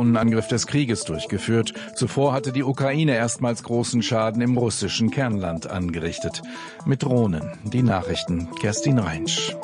Drohnenangriff des Krieges durchgeführt. Zuvor hatte die Ukraine erstmals großen Schaden im russischen Kernland angerichtet. Mit Drohnen. Die Nachrichten. Kerstin Reinsch.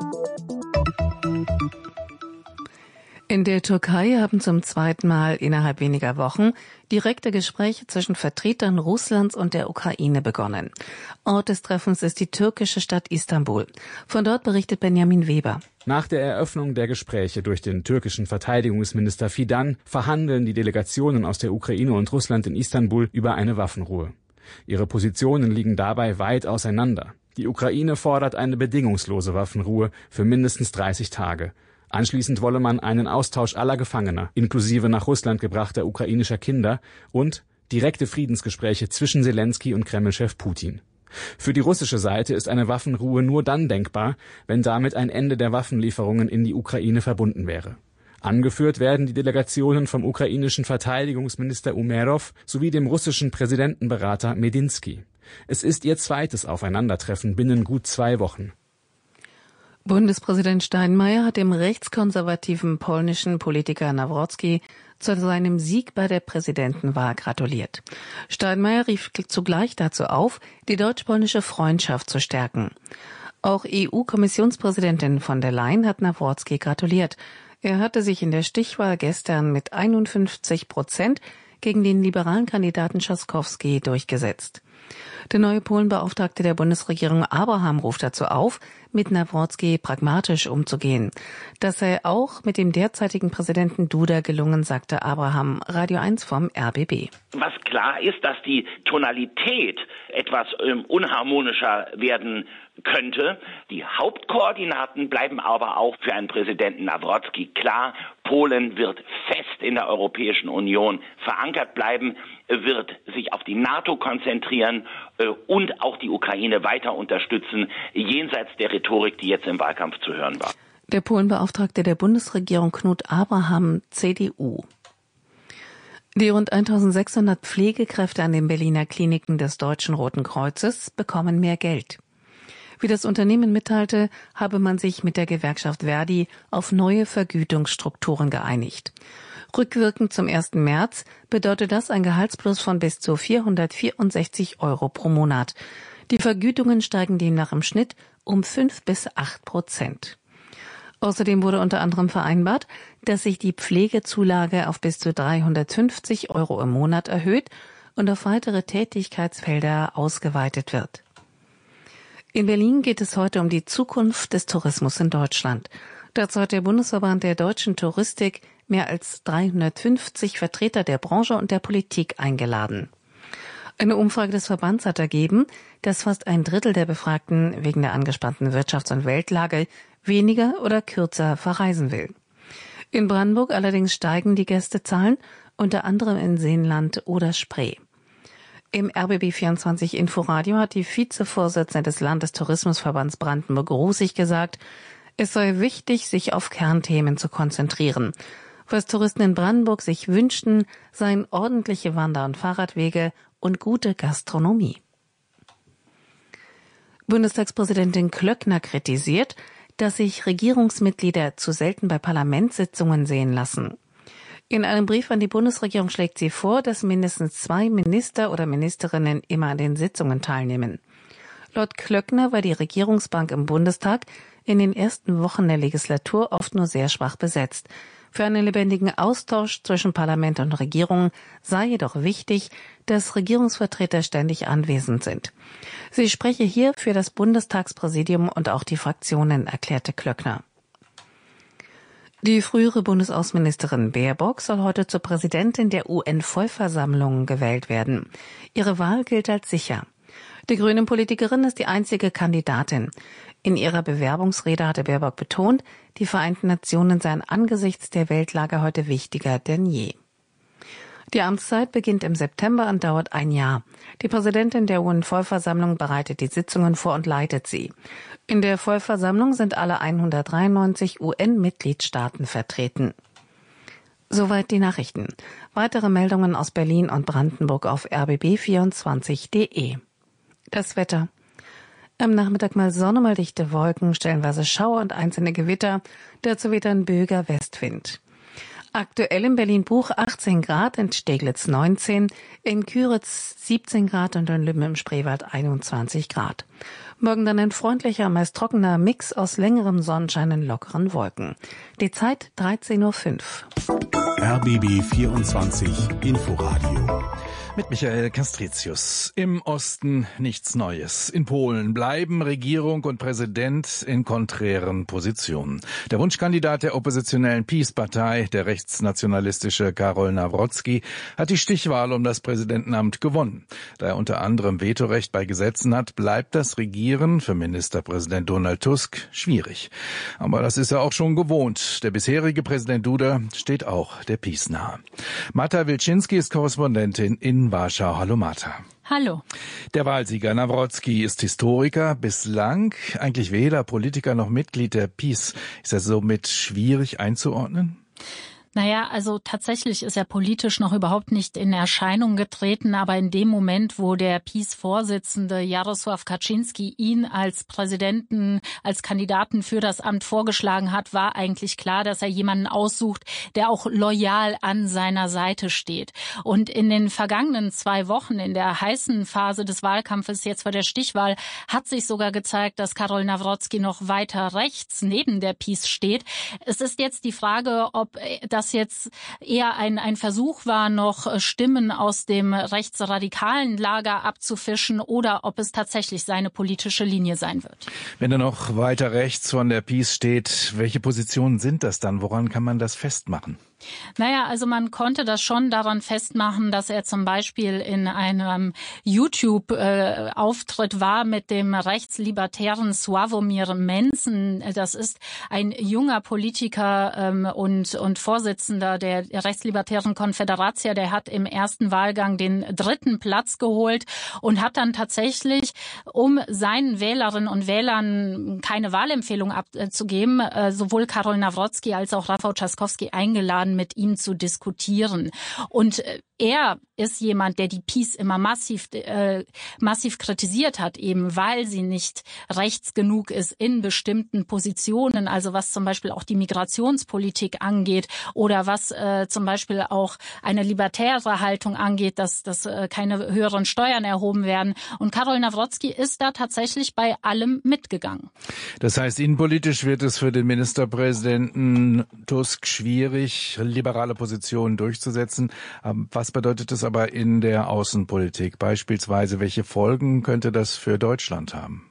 In der Türkei haben zum zweiten Mal innerhalb weniger Wochen direkte Gespräche zwischen Vertretern Russlands und der Ukraine begonnen. Ort des Treffens ist die türkische Stadt Istanbul. Von dort berichtet Benjamin Weber. Nach der Eröffnung der Gespräche durch den türkischen Verteidigungsminister Fidan verhandeln die Delegationen aus der Ukraine und Russland in Istanbul über eine Waffenruhe. Ihre Positionen liegen dabei weit auseinander. Die Ukraine fordert eine bedingungslose Waffenruhe für mindestens 30 Tage. Anschließend wolle man einen Austausch aller Gefangener, inklusive nach Russland gebrachter ukrainischer Kinder, und direkte Friedensgespräche zwischen Selenskyj und Kreml-Chef Putin. Für die russische Seite ist eine Waffenruhe nur dann denkbar, wenn damit ein Ende der Waffenlieferungen in die Ukraine verbunden wäre. Angeführt werden die Delegationen vom ukrainischen Verteidigungsminister Umerov sowie dem russischen Präsidentenberater Medinsky. Es ist ihr zweites Aufeinandertreffen binnen gut 2 Wochen. Bundespräsident Steinmeier hat dem rechtskonservativen polnischen Politiker Nawrocki zu seinem Sieg bei der Präsidentenwahl gratuliert. Steinmeier rief zugleich dazu auf, die deutsch-polnische Freundschaft zu stärken. Auch EU-Kommissionspräsidentin von der Leyen hat Nawrocki gratuliert. Er hatte sich in der Stichwahl gestern mit 51% gegen den liberalen Kandidaten Trzaskowski durchgesetzt. Der neue Polenbeauftragte der Bundesregierung Abraham ruft dazu auf, mit Nawrocki pragmatisch umzugehen. Das sei auch mit dem derzeitigen Präsidenten Duda gelungen, sagte Abraham, Radio 1 vom RBB. Was klar ist, dass die Tonalität etwas unharmonischer werden könnte. Die Hauptkoordinaten bleiben aber auch für einen Präsidenten Nawrocki klar. Polen wird fest in der Europäischen Union verankert bleiben, wird sich auf die NATO konzentrieren und auch die Ukraine weiter unterstützen, jenseits der Rhetorik, die jetzt im Wahlkampf zu hören war. Der Polenbeauftragte der Bundesregierung Knut Abraham, CDU. Die rund 1600 Pflegekräfte an den Berliner Kliniken des Deutschen Roten Kreuzes bekommen mehr Geld. Wie das Unternehmen mitteilte, habe man sich mit der Gewerkschaft Verdi auf neue Vergütungsstrukturen geeinigt. Rückwirkend zum 1. März bedeutet das ein Gehaltsplus von bis zu 464 € pro Monat. Die Vergütungen steigen demnach im Schnitt um 5-8%. Außerdem wurde unter anderem vereinbart, dass sich die Pflegezulage auf bis zu 350 € im Monat erhöht und auf weitere Tätigkeitsfelder ausgeweitet wird. In Berlin geht es heute um die Zukunft des Tourismus in Deutschland. Dazu hat der Bundesverband der deutschen Touristik mehr als 350 Vertreter der Branche und der Politik eingeladen. Eine Umfrage des Verbands hat ergeben, dass fast ein Drittel der Befragten wegen der angespannten Wirtschafts- und Weltlage weniger oder kürzer verreisen will. In Brandenburg allerdings steigen die Gästezahlen, unter anderem in Seenland oder Spree. Im RBB24 Inforadio hat die Vizevorsitzende des Landestourismusverbands Brandenburg-Rußig gesagt, es sei wichtig, sich auf Kernthemen zu konzentrieren. Was Touristen in Brandenburg sich wünschten, seien ordentliche Wander- und Fahrradwege und gute Gastronomie. Bundestagspräsidentin Klöckner kritisiert, dass sich Regierungsmitglieder zu selten bei Parlamentssitzungen sehen lassen. In einem Brief an die Bundesregierung schlägt sie vor, dass mindestens 2 Minister oder Ministerinnen immer an den Sitzungen teilnehmen. Laut Klöckner war die Regierungsbank im Bundestag in den ersten Wochen der Legislatur oft nur sehr schwach besetzt. Für einen lebendigen Austausch zwischen Parlament und Regierung sei jedoch wichtig, dass Regierungsvertreter ständig anwesend sind. Sie spreche hier für das Bundestagspräsidium und auch die Fraktionen, erklärte Klöckner. Die frühere Bundesaußenministerin Baerbock soll heute zur Präsidentin der UN-Vollversammlung gewählt werden. Ihre Wahl gilt als sicher. Die Grünen-Politikerin ist die einzige Kandidatin. In ihrer Bewerbungsrede hatte Baerbock betont, die Vereinten Nationen seien angesichts der Weltlage heute wichtiger denn je. Die Amtszeit beginnt im September und dauert 1 Jahr. Die Präsidentin der UN-Vollversammlung bereitet die Sitzungen vor und leitet sie. In der Vollversammlung sind alle 193 UN-Mitgliedstaaten vertreten. Soweit die Nachrichten. Weitere Meldungen aus Berlin und Brandenburg auf rbb24.de. Das Wetter. Am Nachmittag mal Sonne, mal dichte Wolken, stellenweise Schauer und einzelne Gewitter. Dazu weht ein böiger Westwind. Aktuell in Berlin-Buch 18 Grad, in Steglitz 19, in Küritz 17 Grad und in Lübben im Spreewald 21 Grad. Morgen dann ein freundlicher, meist trockener Mix aus längerem Sonnenschein und lockeren Wolken. Die Zeit 13:05 Uhr. RBB 24 Inforadio. Mit Michael Castricius. Im Osten nichts Neues. In Polen bleiben Regierung und Präsident in konträren Positionen. Der Wunschkandidat der oppositionellen PiS-Partei, der rechtsnationalistische Karol Nawrocki, hat die Stichwahl um das Präsidentenamt gewonnen. Da er unter anderem Vetorecht bei Gesetzen hat, bleibt das Regieren für Ministerpräsident Donald Tusk schwierig. Aber das ist er auch schon gewohnt. Der bisherige Präsident Duda steht auch der PiS nahe. Marta Wilczynski ist Korrespondentin in Warschau. Hallo Marta. Hallo. Der Wahlsieger Nawrocki ist Historiker, bislang eigentlich weder Politiker noch Mitglied der PiS. Ist er somit schwierig einzuordnen? Naja, also tatsächlich ist er politisch noch überhaupt nicht in Erscheinung getreten, aber in dem Moment, wo der PiS-Vorsitzende Jarosław Kaczyński ihn als Präsidenten, als Kandidaten für das Amt vorgeschlagen hat, war eigentlich klar, dass er jemanden aussucht, der auch loyal an seiner Seite steht. Und in den vergangenen 2 Wochen, in der heißen Phase des Wahlkampfes, jetzt vor der Stichwahl, hat sich sogar gezeigt, dass Karol Nawrocki noch weiter rechts neben der PiS steht. Es ist jetzt die Frage, ob das jetzt eher ein Versuch war, noch Stimmen aus dem rechtsradikalen Lager abzufischen oder ob es tatsächlich seine politische Linie sein wird. Wenn er noch weiter rechts von der PiS steht, welche Positionen sind das dann? Woran kann man das festmachen? Naja, also man konnte das schon daran festmachen, dass er zum Beispiel in einem YouTube-Auftritt war mit dem rechtslibertären Sławomir Mencen. Das ist ein junger Politiker und Vorsitzender der rechtslibertären Konfederacja. Der hat im ersten Wahlgang den 3. Platz geholt und hat dann tatsächlich, um seinen Wählerinnen und Wählern keine Wahlempfehlung abzugeben, sowohl Karol Nawrocki als auch Rafał Trzaskowski eingeladen, mit ihm zu diskutieren. Und er ist jemand, der die PiS immer massiv kritisiert hat, eben weil sie nicht rechts genug ist in bestimmten Positionen, also was zum Beispiel auch die Migrationspolitik angeht oder was zum Beispiel auch eine libertäre Haltung angeht, dass keine höheren Steuern erhoben werden. Und Karol Nawrocki ist da tatsächlich bei allem mitgegangen. Das heißt, innenpolitisch wird es für den Ministerpräsidenten Tusk schwierig, liberale Positionen durchzusetzen. Was bedeutet das aber in der Außenpolitik? Beispielsweise, welche Folgen könnte das für Deutschland haben?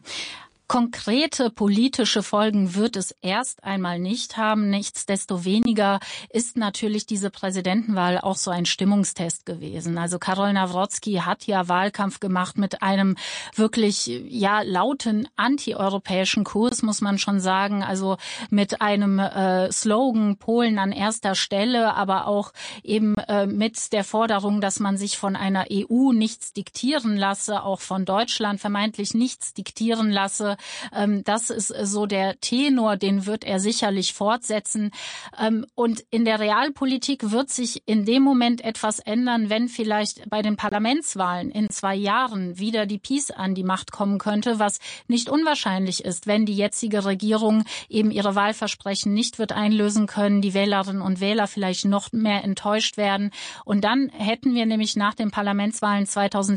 Konkrete politische Folgen wird es erst einmal nicht haben. Nichtsdestoweniger ist natürlich diese Präsidentenwahl auch so ein Stimmungstest gewesen. Also Karol Nawrocki hat ja Wahlkampf gemacht mit einem wirklich lauten antieuropäischen Kurs, muss man schon sagen. Also mit einem Slogan Polen an erster Stelle, aber auch eben mit der Forderung, dass man sich von einer EU nichts diktieren lasse, auch von Deutschland vermeintlich nichts diktieren lasse. Das ist so der Tenor, den wird er sicherlich fortsetzen. Und in der Realpolitik wird sich in dem Moment etwas ändern, wenn vielleicht bei den Parlamentswahlen in 2 Jahren wieder die PiS an die Macht kommen könnte, was nicht unwahrscheinlich ist, wenn die jetzige Regierung eben ihre Wahlversprechen nicht wird einlösen können, die Wählerinnen und Wähler vielleicht noch mehr enttäuscht werden. Und dann hätten wir nämlich nach den Parlamentswahlen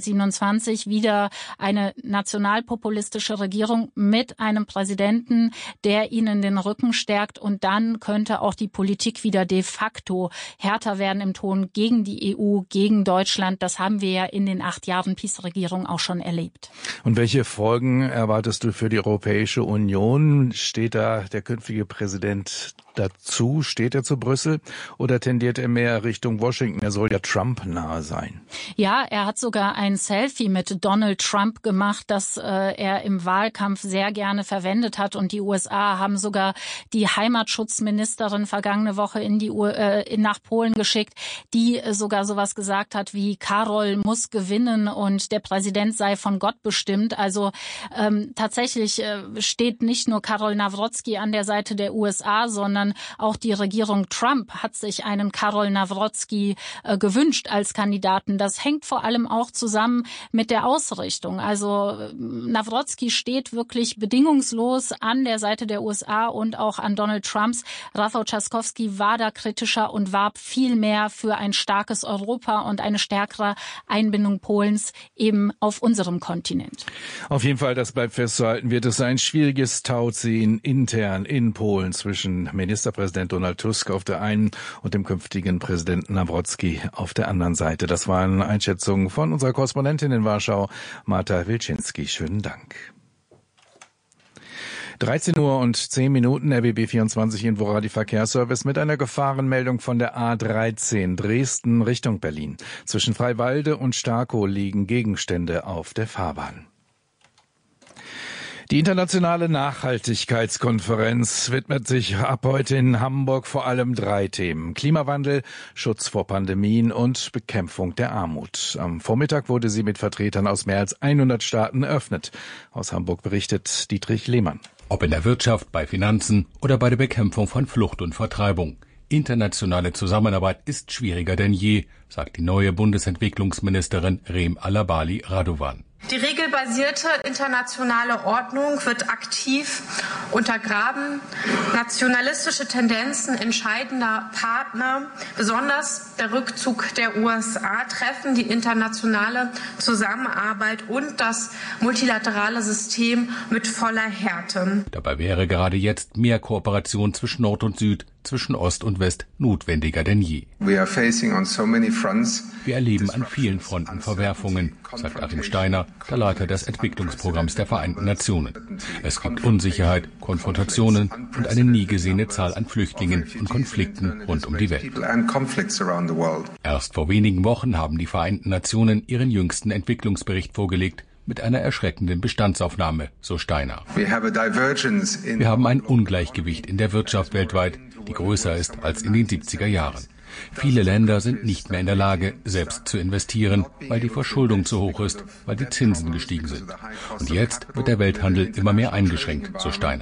2027 wieder eine nationalpopulistische Regierung mit einem Präsidenten, der ihnen den Rücken stärkt. Und dann könnte auch die Politik wieder de facto härter werden im Ton gegen die EU, gegen Deutschland. Das haben wir ja in den 8 Jahren PiS-Regierung auch schon erlebt. Und welche Folgen erwartest du für die Europäische Union? Steht da der künftige Präsident dazu? Steht er zu Brüssel oder tendiert er mehr Richtung Washington? Er soll ja Trump nahe sein. Ja, er hat sogar ein Selfie mit Donald Trump gemacht, das er im Wahlkampf sehr gerne verwendet hat. Und die USA haben sogar die Heimatschutzministerin vergangene Woche nach Polen geschickt, die sogar sowas gesagt hat wie Karol muss gewinnen und der Präsident sei von Gott bestimmt. Also tatsächlich steht nicht nur Karol Nawrocki an der Seite der USA, sondern sondern auch die Regierung Trump hat sich einen Karol Nawrocki gewünscht als Kandidaten. Das hängt vor allem auch zusammen mit der Ausrichtung. Also Nawrocki steht wirklich bedingungslos an der Seite der USA und auch an Donald Trumps. Rafał Trzaskowski war da kritischer und warb viel mehr für ein starkes Europa und eine stärkere Einbindung Polens eben auf unserem Kontinent. Auf jeden Fall, das bleibt festzuhalten, wird es ein schwieriges Tauziehen intern in Polen zwischen Ministerpräsident Donald Tusk auf der einen und dem künftigen Präsidenten Nawrocki auf der anderen Seite. Das waren Einschätzungen von unserer Korrespondentin in Warschau, Marta Wilczynski. Schönen Dank. 13:10 Uhr, RBB 24 Inforadio Verkehrsservice mit einer Gefahrenmeldung von der A13 Dresden Richtung Berlin. Zwischen Freiwalde und Starkow liegen Gegenstände auf der Fahrbahn. Die internationale Nachhaltigkeitskonferenz widmet sich ab heute in Hamburg vor allem 3 Themen: Klimawandel, Schutz vor Pandemien und Bekämpfung der Armut. Am Vormittag wurde sie mit Vertretern aus mehr als 100 Staaten eröffnet. Aus Hamburg berichtet Dietrich Lehmann. Ob in der Wirtschaft, bei Finanzen oder bei der Bekämpfung von Flucht und Vertreibung. Internationale Zusammenarbeit ist schwieriger denn je, sagt die neue Bundesentwicklungsministerin Reem Alabali Radovan. Die regelbasierte internationale Ordnung wird aktiv untergraben. Nationalistische Tendenzen entscheidender Partner, besonders der Rückzug der USA, treffen die internationale Zusammenarbeit und das multilaterale System mit voller Härte. Dabei wäre gerade jetzt mehr Kooperation zwischen Nord und Süd, zwischen Ost und West notwendiger denn je. Wir erleben an vielen Fronten Verwerfungen, sagt Achim Steiner, der Leiter des Entwicklungsprogramms der Vereinten Nationen. Es gibt Unsicherheit, Konfrontationen und eine nie gesehene Zahl an Flüchtlingen und Konflikten rund um die Welt. Erst vor wenigen Wochen haben die Vereinten Nationen ihren jüngsten Entwicklungsbericht vorgelegt, mit einer erschreckenden Bestandsaufnahme, so Steiner. Wir haben ein Ungleichgewicht in der Wirtschaft weltweit, die größer ist als in den 70er Jahren. Viele Länder sind nicht mehr in der Lage, selbst zu investieren, weil die Verschuldung zu hoch ist, weil die Zinsen gestiegen sind. Und jetzt wird der Welthandel immer mehr eingeschränkt, so Steiner.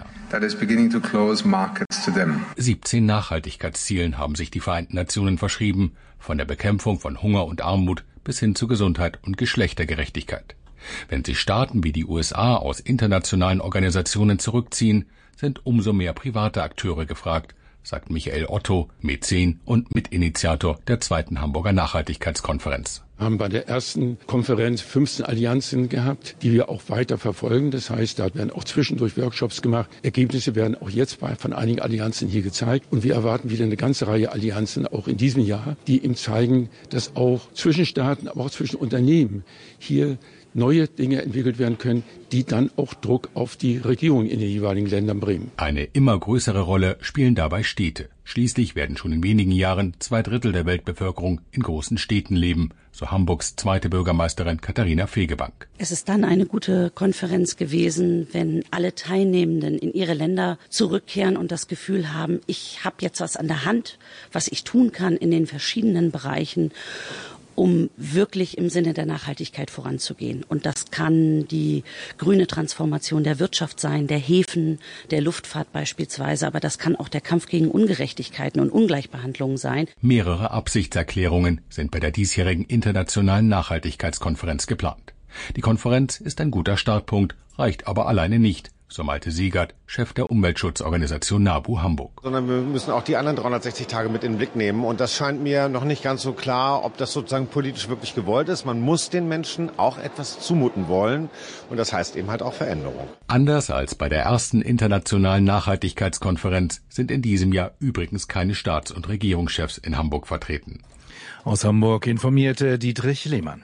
17 Nachhaltigkeitszielen haben sich die Vereinten Nationen verschrieben, von der Bekämpfung von Hunger und Armut bis hin zu Gesundheit und Geschlechtergerechtigkeit. Wenn sich Staaten wie die USA aus internationalen Organisationen zurückziehen, sind umso mehr private Akteure gefragt, sagt Michael Otto, Mäzen und Mitinitiator der 2. Hamburger Nachhaltigkeitskonferenz. Wir haben bei der ersten Konferenz 15 Allianzen gehabt, die wir auch weiter verfolgen. Das heißt, da werden auch zwischendurch Workshops gemacht. Ergebnisse werden auch jetzt von einigen Allianzen hier gezeigt. Und wir erwarten wieder eine ganze Reihe Allianzen auch in diesem Jahr, die eben zeigen, dass auch zwischen Staaten, aber auch zwischen Unternehmen hier neue Dinge entwickelt werden können, die dann auch Druck auf die Regierung in den jeweiligen Ländern bringen. Eine immer größere Rolle spielen dabei Städte. Schließlich werden schon in wenigen Jahren 2/3 der Weltbevölkerung in großen Städten leben, so Hamburgs zweite Bürgermeisterin Katharina Fegebank. Es ist dann eine gute Konferenz gewesen, wenn alle Teilnehmenden in ihre Länder zurückkehren und das Gefühl haben, ich habe jetzt was an der Hand, was ich tun kann in den verschiedenen Bereichen, um wirklich im Sinne der Nachhaltigkeit voranzugehen. Und das kann die grüne Transformation der Wirtschaft sein, der Häfen, der Luftfahrt beispielsweise, aber das kann auch der Kampf gegen Ungerechtigkeiten und Ungleichbehandlung sein. Mehrere Absichtserklärungen sind bei der diesjährigen internationalen Nachhaltigkeitskonferenz geplant. Die Konferenz ist ein guter Startpunkt, reicht aber alleine nicht, so Malte Siegert, Chef der Umweltschutzorganisation NABU Hamburg. Sondern wir müssen auch die anderen 360 Tage mit in den Blick nehmen. Und das scheint mir noch nicht ganz so klar, ob das sozusagen politisch wirklich gewollt ist. Man muss den Menschen auch etwas zumuten wollen. Und das heißt eben halt auch Veränderung. Anders als bei der ersten internationalen Nachhaltigkeitskonferenz sind in diesem Jahr übrigens keine Staats- und Regierungschefs in Hamburg vertreten. Aus Hamburg informierte Dietrich Lehmann.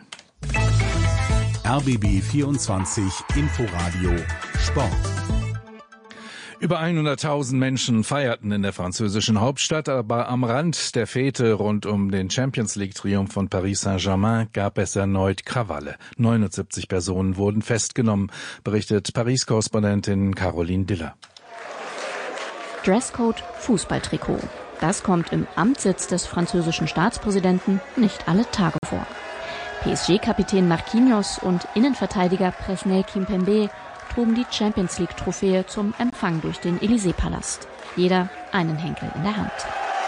RBB 24 Inforadio Sport. Über 100.000 Menschen feierten in der französischen Hauptstadt, aber am Rand der Fete rund um den Champions-League-Triumph von Paris Saint-Germain gab es erneut Krawalle. 79 Personen wurden festgenommen, berichtet Paris-Korrespondentin Caroline Diller. Dresscode, Fußballtrikot. Das kommt im Amtssitz des französischen Staatspräsidenten nicht alle Tage vor. PSG-Kapitän Marquinhos und Innenverteidiger Presnel Kimpembe trugen die Champions-League-Trophäe zum Empfang durch den Élysée-Palast. Jeder einen Henkel in der Hand.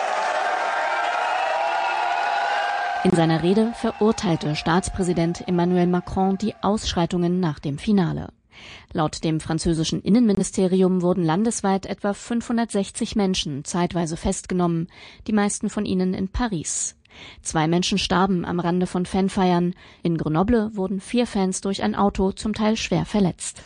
In seiner Rede verurteilte Staatspräsident Emmanuel Macron die Ausschreitungen nach dem Finale. Laut dem französischen Innenministerium wurden landesweit etwa 560 Menschen zeitweise festgenommen, die meisten von ihnen in Paris. 2 Menschen starben am Rande von Fanfeiern. In Grenoble wurden 4 Fans durch ein Auto zum Teil schwer verletzt.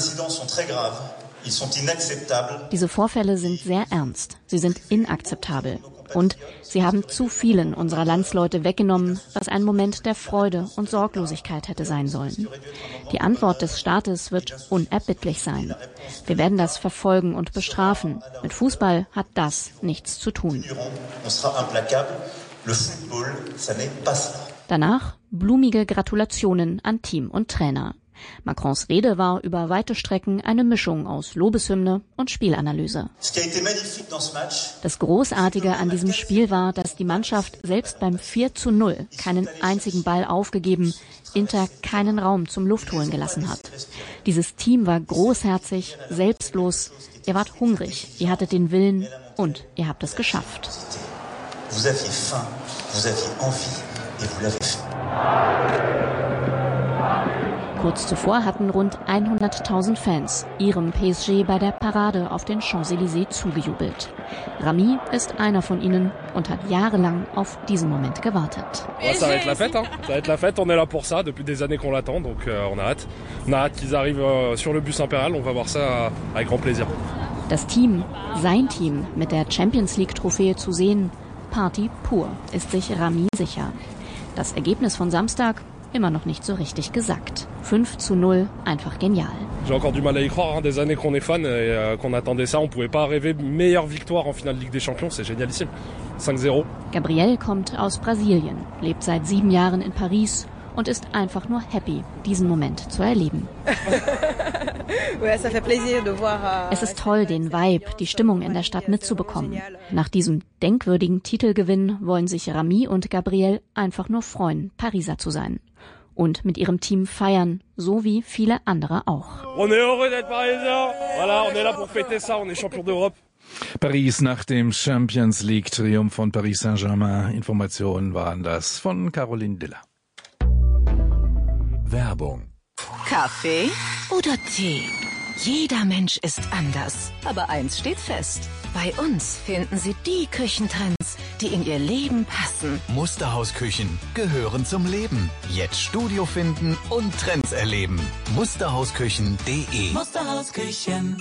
Diese Vorfälle sind sehr ernst. Sie sind inakzeptabel. Und sie haben zu vielen unserer Landsleute weggenommen, was ein Moment der Freude und Sorglosigkeit hätte sein sollen. Die Antwort des Staates wird unerbittlich sein. Wir werden das verfolgen und bestrafen. Mit Fußball hat das nichts zu tun. Danach blumige Gratulationen an Team und Trainer. Macrons Rede war über weite Strecken eine Mischung aus Lobeshymne und Spielanalyse. Das Großartige an diesem Spiel war, dass die Mannschaft selbst beim 4:0 keinen einzigen Ball aufgegeben, Inter keinen Raum zum Luftholen gelassen hat. Dieses Team war großherzig, selbstlos, ihr wart hungrig, ihr hattet den Willen und ihr habt es geschafft. Vous aviez faim, vous aviez envie et vous l'avez fait. Kurz zuvor hatten rund 100.000 Fans ihrem PSG bei der Parade auf den Champs-Élysées zugejubelt. Rami ist einer von ihnen und hat jahrelang auf diesen Moment gewartet. Ça va être la fête, hein. Ça va être la fête, on est là pour ça, depuis des années qu'on l'attend, donc on a hâte. On a hâte qu'ils arrivent sur le bus impérial, on va voir ça avec grand plaisir. Das Team, sein Team, mit der Champions-League-Trophäe zu sehen, Party pur, ist sich Rami sicher. Das Ergebnis von Samstag immer noch nicht so richtig gesagt. 5:0, einfach genial. J'ai encore du mal à y croire, hein, des années qu'on est fan et qu'on attendait ça, on pouvait pas rêver meilleure victoire en finale Ligue des Champions, c'est génialissime. 5-0. Gabriel kommt aus Brasilien, lebt seit 7 Jahren in Paris und ist einfach nur happy, diesen Moment zu erleben. Es ist toll, den Vibe, die Stimmung in der Stadt mitzubekommen. Nach diesem denkwürdigen Titelgewinn wollen sich Rami und Gabriel einfach nur freuen, Pariser zu sein. Und mit ihrem Team feiern, so wie viele andere auch. On est heureux d'être Parisien. Voilà, on est là pour fêter ça, on est champion d'Europe. Paris nach dem Champions League Triumph von Paris Saint-Germain. Informationen waren das von Caroline Diller. Werbung. Kaffee oder Tee? Jeder Mensch ist anders. Aber eins steht fest. Bei uns finden Sie die Küchentrends, die in Ihr Leben passen. Musterhausküchen gehören zum Leben. Jetzt Studio finden und Trends erleben. Musterhausküchen.de. Musterhausküchen.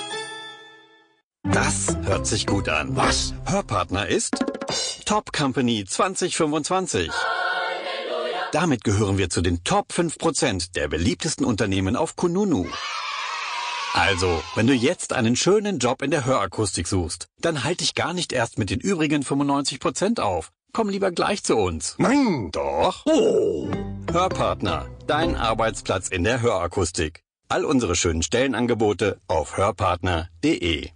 Das hört sich gut an. Was? Hörpartner ist Top Company 2025. Damit gehören wir zu den Top 5% der beliebtesten Unternehmen auf Kununu. Also, wenn du jetzt einen schönen Job in der Hörakustik suchst, dann halt dich gar nicht erst mit den übrigen 95% auf. Komm lieber gleich zu uns. Nein! Doch. Oh. Hörpartner, dein Arbeitsplatz in der Hörakustik. All unsere schönen Stellenangebote auf hörpartner.de.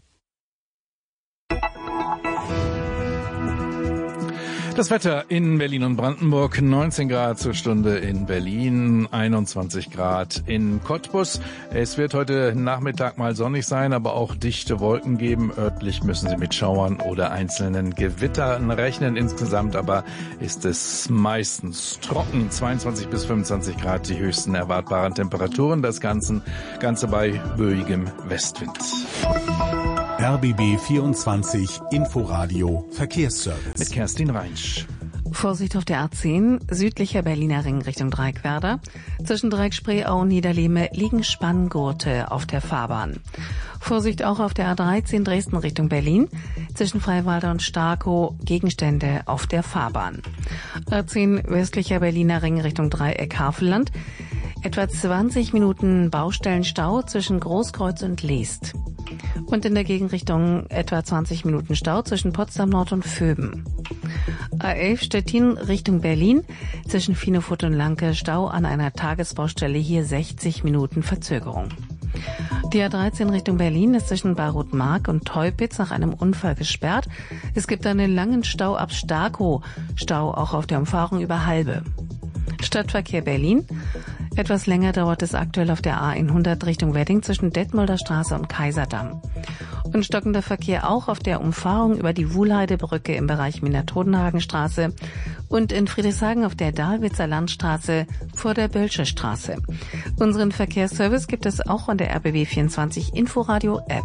Das Wetter in Berlin und Brandenburg, 19 Grad zur Stunde in Berlin, 21 Grad in Cottbus. Es wird heute Nachmittag mal sonnig sein, aber auch dichte Wolken geben. Örtlich müssen Sie mit Schauern oder einzelnen Gewittern rechnen. Insgesamt aber ist es meistens trocken, 22 bis 25 Grad die höchsten erwartbaren Temperaturen. Das Ganze bei böigem Westwind. RBB 24 Inforadio Verkehrsservice. Mit Kerstin Reinsch. Vorsicht auf der A10, südlicher Berliner Ring Richtung Dreieckwerder. Zwischen Dreieck-Spreeau und Niederlehme liegen Spanngurte auf der Fahrbahn. Vorsicht auch auf der A13 Dresden Richtung Berlin. Zwischen Freiwalder und Starkow Gegenstände auf der Fahrbahn. A10 westlicher Berliner Ring Richtung Dreieck-Havelland. Etwa 20 Minuten Baustellenstau zwischen Großkreuz und Leest. Und in der Gegenrichtung etwa 20 Minuten Stau zwischen Potsdam Nord und Vöben. A11 Stettin Richtung Berlin, zwischen Finefurt und Lanke Stau an einer Tagesbaustelle, hier 60 Minuten Verzögerung. Die A13 Richtung Berlin ist zwischen Bayreuth-Mark und Teupitz nach einem Unfall gesperrt. Es gibt einen langen Stau ab Starkow, Stau auch auf der Umfahrung über Halbe. Stadtverkehr Berlin. Etwas länger dauert es aktuell auf der A100 Richtung Wedding zwischen Detmolder Straße und Kaiserdamm. Und stockender Verkehr auch auf der Umfahrung über die Wuhlheidebrücke im Bereich Minna-Todenhagen-Straße und in Friedrichshagen auf der Dahlwitzer Landstraße vor der Bölsche Straße. Unseren Verkehrsservice gibt es auch an der RBB24 Inforadio App.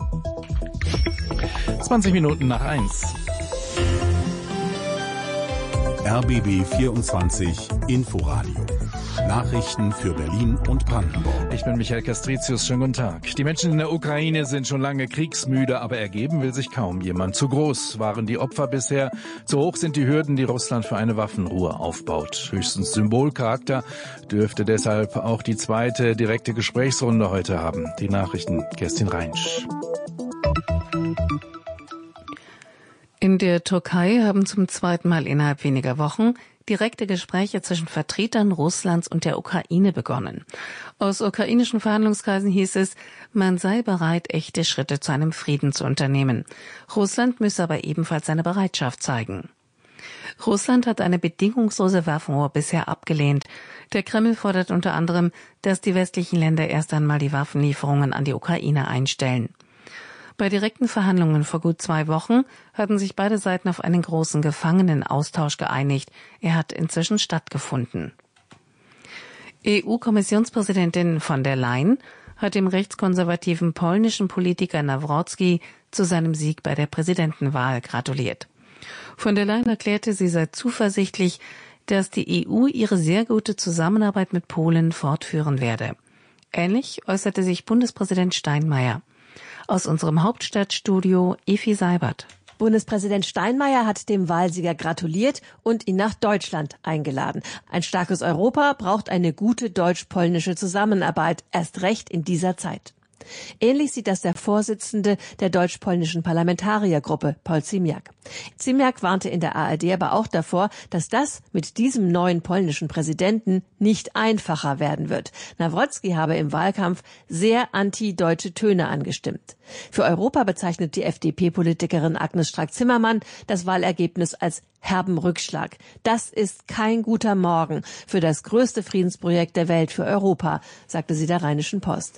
20 Minuten nach 1. RBB 24 Inforadio. Nachrichten für Berlin und Brandenburg. Ich bin Michael Castricius, schönen guten Tag. Die Menschen in der Ukraine sind schon lange kriegsmüde, aber ergeben will sich kaum jemand. Zu groß waren die Opfer bisher, zu hoch sind die Hürden, die Russland für eine Waffenruhe aufbaut. Höchstens Symbolcharakter dürfte deshalb auch die zweite direkte Gesprächsrunde heute haben. Die Nachrichten, Kerstin Reinsch. In der Türkei haben zum zweiten Mal innerhalb weniger Wochen direkte Gespräche zwischen Vertretern Russlands und der Ukraine begonnen. Aus ukrainischen Verhandlungskreisen hieß es, man sei bereit, echte Schritte zu einem Frieden zu unternehmen. Russland müsse aber ebenfalls seine Bereitschaft zeigen. Russland hat eine bedingungslose Waffenruhe bisher abgelehnt. Der Kreml fordert unter anderem, dass die westlichen Länder erst einmal die Waffenlieferungen an die Ukraine einstellen. Bei direkten Verhandlungen vor gut 2 Wochen hatten sich beide Seiten auf einen großen Gefangenenaustausch geeinigt. Er hat inzwischen stattgefunden. EU-Kommissionspräsidentin von der Leyen hat dem rechtskonservativen polnischen Politiker Nawrocki zu seinem Sieg bei der Präsidentenwahl gratuliert. Von der Leyen erklärte, sie sei zuversichtlich, dass die EU ihre sehr gute Zusammenarbeit mit Polen fortführen werde. Ähnlich äußerte sich Bundespräsident Steinmeier. Aus unserem Hauptstadtstudio Efi Seibert. Bundespräsident Steinmeier hat dem Wahlsieger gratuliert und ihn nach Deutschland eingeladen. Ein starkes Europa braucht eine gute deutsch-polnische Zusammenarbeit, erst recht in dieser Zeit. Ähnlich sieht das der Vorsitzende der deutsch-polnischen Parlamentariergruppe, Paul Ziemiak. Ziemiak warnte in der ARD aber auch davor, dass das mit diesem neuen polnischen Präsidenten nicht einfacher werden wird. Nawrocki habe im Wahlkampf sehr anti-deutsche Töne angestimmt. Für Europa bezeichnet die FDP-Politikerin Agnes Strack-Zimmermann das Wahlergebnis als herben Rückschlag. Das ist kein guter Morgen für das größte Friedensprojekt der Welt für Europa, sagte sie der Rheinischen Post.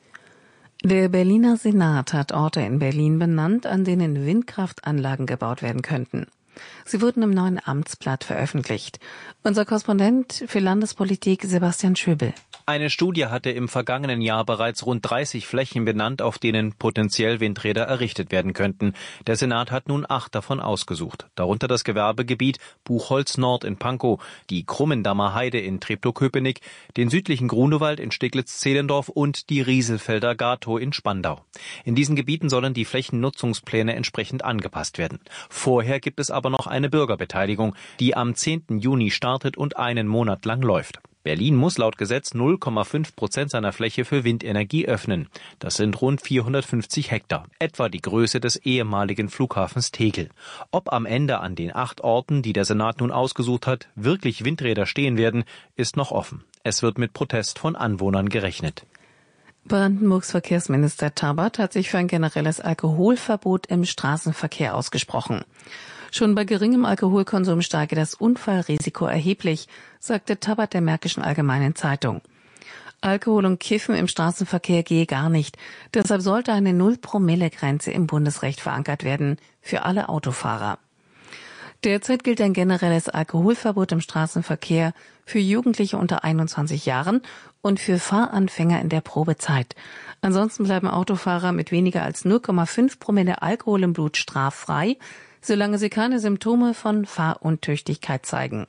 Der Berliner Senat hat Orte in Berlin benannt, an denen Windkraftanlagen gebaut werden könnten. Sie wurden im neuen Amtsblatt veröffentlicht. Unser Korrespondent für Landespolitik Sebastian Schöbel. Eine Studie hatte im vergangenen Jahr bereits rund 30 Flächen benannt, auf denen potenziell Windräder errichtet werden könnten. Der Senat hat nun 8 davon ausgesucht. Darunter das Gewerbegebiet Buchholz Nord in Pankow, die Krummendammer Heide in Treptow-Köpenick, den südlichen Grunewald in Steglitz-Zehlendorf und die Rieselfelder Gatow in Spandau. In diesen Gebieten sollen die Flächennutzungspläne entsprechend angepasst werden. Vorher gibt es aber noch eine Bürgerbeteiligung, die am 10. Juni startet und einen Monat lang läuft. Berlin muss laut Gesetz 0,5% seiner Fläche für Windenergie öffnen. Das sind rund 450 Hektar, etwa die Größe des ehemaligen Flughafens Tegel. Ob am Ende an den 8 Orten, die der Senat nun ausgesucht hat, wirklich Windräder stehen werden, ist noch offen. Es wird mit Protest von Anwohnern gerechnet. Brandenburgs Verkehrsminister Tabat hat sich für ein generelles Alkoholverbot im Straßenverkehr ausgesprochen. Schon bei geringem Alkoholkonsum steige das Unfallrisiko erheblich, sagte Tabat der Märkischen Allgemeinen Zeitung. Alkohol und Kiffen im Straßenverkehr gehe gar nicht. Deshalb sollte eine 0-Promille-Grenze im Bundesrecht verankert werden für alle Autofahrer. Derzeit gilt ein generelles Alkoholverbot im Straßenverkehr für Jugendliche unter 21 Jahren und für Fahranfänger in der Probezeit. Ansonsten bleiben Autofahrer mit weniger als 0,5 Promille Alkohol im Blut straffrei, solange sie keine Symptome von Fahruntüchtigkeit zeigen.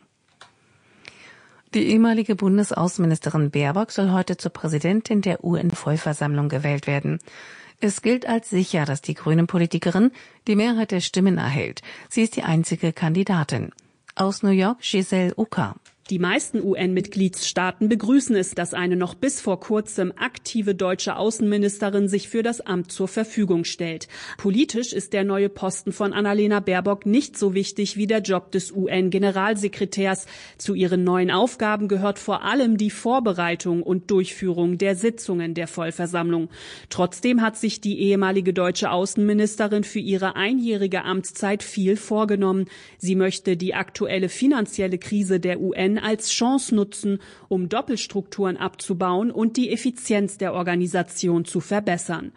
Die ehemalige Bundesaußenministerin Baerbock soll heute zur Präsidentin der UN-Vollversammlung gewählt werden. Es gilt als sicher, dass die Grünen-Politikerin die Mehrheit der Stimmen erhält. Sie ist die einzige Kandidatin. Aus New York, Giselle Ucker. Die meisten UN-Mitgliedsstaaten begrüßen es, dass eine noch bis vor kurzem aktive deutsche Außenministerin sich für das Amt zur Verfügung stellt. Politisch ist der neue Posten von Annalena Baerbock nicht so wichtig wie der Job des UN-Generalsekretärs. Zu ihren neuen Aufgaben gehört vor allem die Vorbereitung und Durchführung der Sitzungen der Vollversammlung. Trotzdem hat sich die ehemalige deutsche Außenministerin für ihre einjährige Amtszeit viel vorgenommen. Sie möchte die aktuelle finanzielle Krise der UN UN als Chance nutzen, um Doppelstrukturen abzubauen und die Effizienz der Organisation zu verbessern.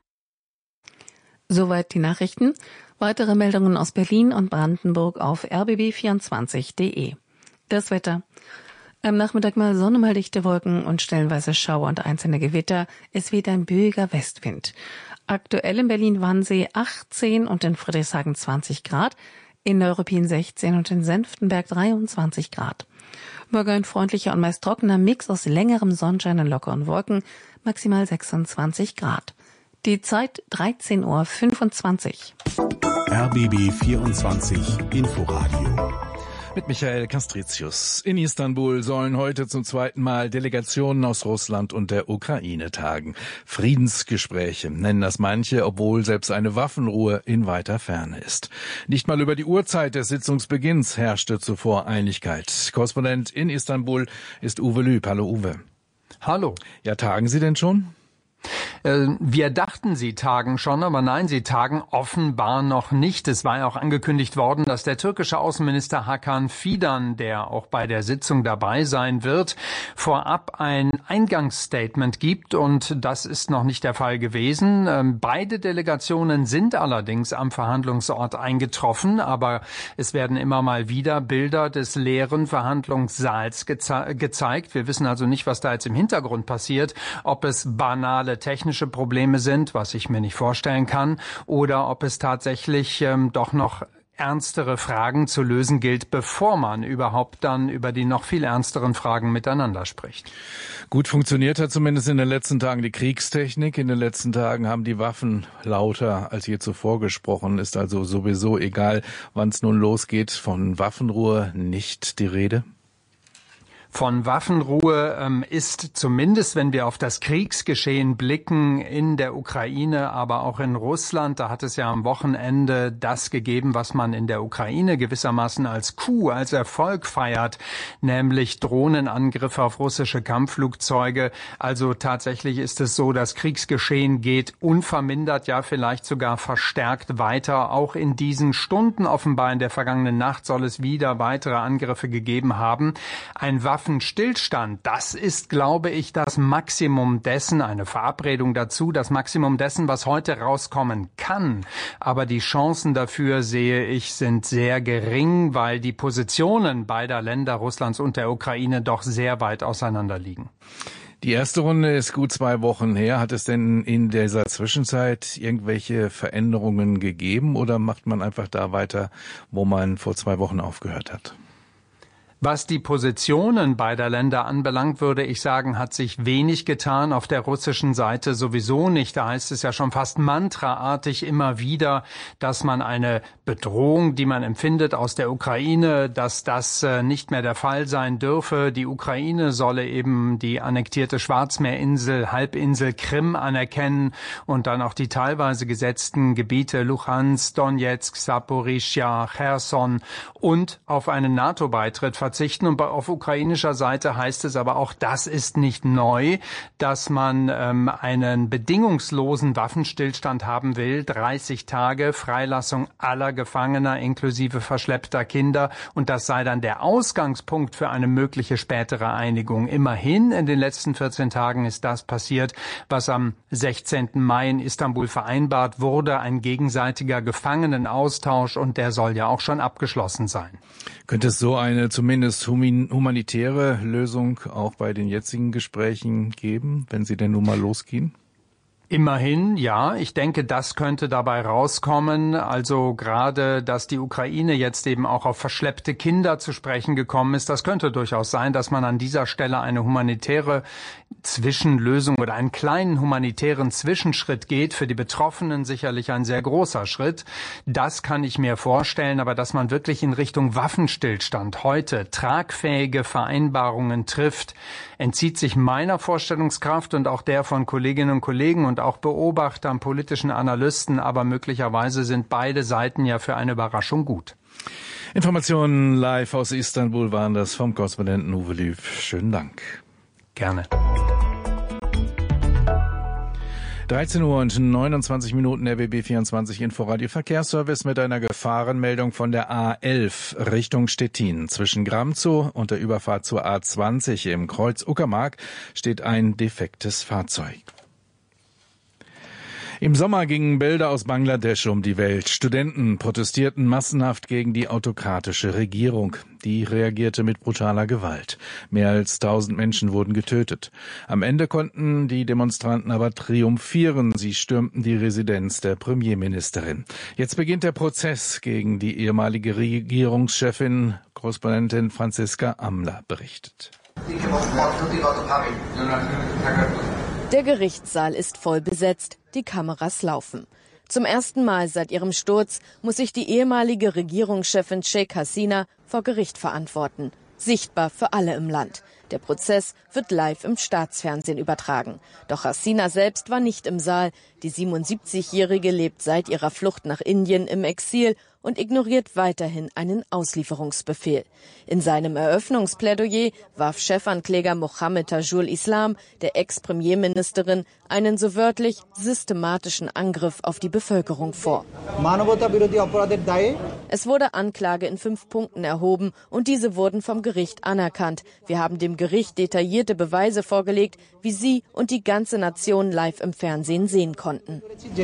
Soweit die Nachrichten. Weitere Meldungen aus Berlin und Brandenburg auf rbb24.de. Das Wetter. Am Nachmittag mal Sonne, mal dichte Wolken und stellenweise Schauer und einzelne Gewitter. Es weht ein böiger Westwind. Aktuell in Berlin-Wannsee 18 und in Friedrichshagen 20 Grad, in Neuruppin 16 und in Senftenberg 23 Grad. Morgen ein freundlicher und meist trockener Mix aus längerem Sonnenschein und lockeren Wolken, maximal 26 Grad. Die Zeit 13:25 Uhr. RBB 24 Inforadio. Mit Michael Castricius. In Istanbul sollen heute zum zweiten Mal Delegationen aus Russland und der Ukraine tagen. Friedensgespräche nennen das manche, obwohl selbst eine Waffenruhe in weiter Ferne ist. Nicht mal über die Uhrzeit des Sitzungsbeginns herrschte zuvor Einigkeit. Korrespondent in Istanbul ist Uwe Lüb. Hallo Uwe. Hallo. Ja, tagen Sie denn schon? Wir dachten, sie tagen schon, aber nein, sie tagen offenbar noch nicht. Es war ja auch angekündigt worden, dass der türkische Außenminister Hakan Fidan, der auch bei der Sitzung dabei sein wird, vorab ein Eingangsstatement gibt, und das ist noch nicht der Fall gewesen. Beide Delegationen sind allerdings am Verhandlungsort eingetroffen, aber es werden immer mal wieder Bilder des leeren Verhandlungssaals gezeigt. Wir wissen also nicht, was da jetzt im Hintergrund passiert, ob es banale technische Probleme sind, was ich mir nicht vorstellen kann, oder ob es tatsächlich doch noch ernstere Fragen zu lösen gilt, bevor man überhaupt dann über die noch viel ernsteren Fragen miteinander spricht. Gut funktioniert hat zumindest in den letzten Tagen die Kriegstechnik. In den letzten Tagen haben die Waffen lauter als je zuvor gesprochen. Ist also sowieso egal, wann es nun losgeht, von Waffenruhe nicht die Rede? Von Waffenruhe ist zumindest, wenn wir auf das Kriegsgeschehen blicken in der Ukraine, aber auch in Russland, da hat es ja am Wochenende das gegeben, was man in der Ukraine gewissermaßen als Coup, als Erfolg feiert, nämlich Drohnenangriffe auf russische Kampfflugzeuge. Also tatsächlich ist es so, das Kriegsgeschehen geht unvermindert, ja vielleicht sogar verstärkt weiter. Auch in diesen Stunden, offenbar in der vergangenen Nacht, soll es wieder weitere Angriffe gegeben haben. Ein Waffenstillstand, das ist, glaube ich, das Maximum dessen, eine Verabredung dazu, das Maximum dessen, was heute rauskommen kann. Aber die Chancen dafür, sehe ich, sind sehr gering, weil die Positionen beider Länder, Russlands und der Ukraine, doch sehr weit auseinander liegen. Die erste Runde ist gut 2 Wochen her. Hat es denn in dieser Zwischenzeit irgendwelche Veränderungen gegeben oder macht man einfach da weiter, wo man vor 2 Wochen aufgehört hat? Was die Positionen beider Länder anbelangt, würde ich sagen, hat sich wenig getan. Auf der russischen Seite sowieso nicht. Da heißt es ja schon fast mantraartig immer wieder, dass man eine Bedrohung, die man empfindet aus der Ukraine, dass das nicht mehr der Fall sein dürfe. Die Ukraine solle eben die annektierte Schwarzmeerinsel, Halbinsel Krim anerkennen und dann auch die teilweise gesetzten Gebiete Luhansk, Donetsk, Saporischschja, Cherson und auf einen NATO-Beitritt verzichten. Und auf ukrainischer Seite heißt es aber auch, das ist nicht neu, dass man einen bedingungslosen Waffenstillstand haben will. 30 Tage Freilassung aller Gefangener inklusive verschleppter Kinder. Und das sei dann der Ausgangspunkt für eine mögliche spätere Einigung. Immerhin in den letzten 14 Tagen ist das passiert, was am 16. Mai in Istanbul vereinbart wurde. Ein gegenseitiger Gefangenenaustausch, und der soll ja auch schon abgeschlossen sein. Könnte es so eine zumindest humanitäre Lösung auch bei den jetzigen Gesprächen geben, wenn sie denn nun mal losgehen? Immerhin, ja. Ich denke, das könnte dabei rauskommen. Also gerade, dass die Ukraine jetzt eben auch auf verschleppte Kinder zu sprechen gekommen ist, das könnte durchaus sein, dass man an dieser Stelle eine humanitäre Zwischenlösung oder einen kleinen humanitären Zwischenschritt geht. Für die Betroffenen sicherlich ein sehr großer Schritt. Das kann ich mir vorstellen. Aber dass man wirklich in Richtung Waffenstillstand heute tragfähige Vereinbarungen trifft, entzieht sich meiner Vorstellungskraft und auch der von Kolleginnen und Kollegen und auch Beobachtern, politischen Analysten, aber möglicherweise sind beide Seiten ja für eine Überraschung gut. Informationen live aus Istanbul waren das vom Korrespondenten Uwe Lüb. Schönen Dank. Gerne. 13 Uhr und 29 Minuten RBB 24 Inforadio Verkehrsservice mit einer Gefahrenmeldung von der A11 Richtung Stettin. Zwischen Gramzow und der Überfahrt zur A20 im Kreuz Uckermark steht ein defektes Fahrzeug. Im Sommer gingen Bilder aus Bangladesch um die Welt. Studenten protestierten massenhaft gegen die autokratische Regierung. Die reagierte mit brutaler Gewalt. Mehr als 1000 Menschen wurden getötet. Am Ende konnten die Demonstranten aber triumphieren. Sie stürmten die Residenz der Premierministerin. Jetzt beginnt der Prozess gegen die ehemalige Regierungschefin. Korrespondentin Franziska Amler berichtet. Der Gerichtssaal ist voll besetzt, die Kameras laufen. Zum ersten Mal seit ihrem Sturz muss sich die ehemalige Regierungschefin Sheikh Hasina vor Gericht verantworten. Sichtbar für alle im Land. Der Prozess wird live im Staatsfernsehen übertragen. Doch Hasina selbst war nicht im Saal. Die 77-Jährige lebt seit ihrer Flucht nach Indien im Exil und ignoriert weiterhin einen Auslieferungsbefehl. In seinem Eröffnungsplädoyer warf Chefankläger Mohammed Tajul Islam, der Ex-Premierministerin, einen so wörtlich systematischen Angriff auf die Bevölkerung vor. Es wurde Anklage in 5 Punkten erhoben und diese wurden vom Gericht anerkannt. Wir haben dem Gericht detaillierte Beweise vorgelegt, wie Sie und die ganze Nation live im Fernsehen sehen konnten.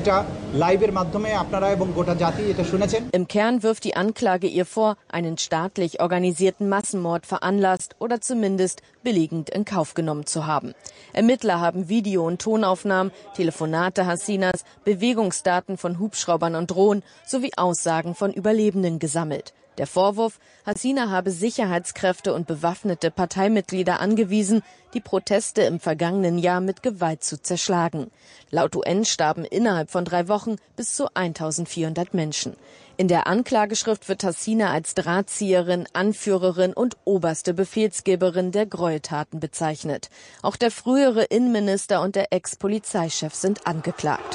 Im Kern wirft die Anklage ihr vor, einen staatlich organisierten Massenmord veranlasst oder zumindest billigend in Kauf genommen zu haben. Ermittler haben Video- und Tonaufnahmen, Telefonate Hasinas, Bewegungsdaten von Hubschraubern und Drohnen sowie Aussagen von Überlebenden gesammelt. Der Vorwurf, Hasina habe Sicherheitskräfte und bewaffnete Parteimitglieder angewiesen, die Proteste im vergangenen Jahr mit Gewalt zu zerschlagen. Laut UN starben innerhalb von 3 Wochen bis zu 1400 Menschen. In der Anklageschrift wird Hasina als Drahtzieherin, Anführerin und oberste Befehlsgeberin der Gräueltaten bezeichnet. Auch der frühere Innenminister und der Ex-Polizeichef sind angeklagt.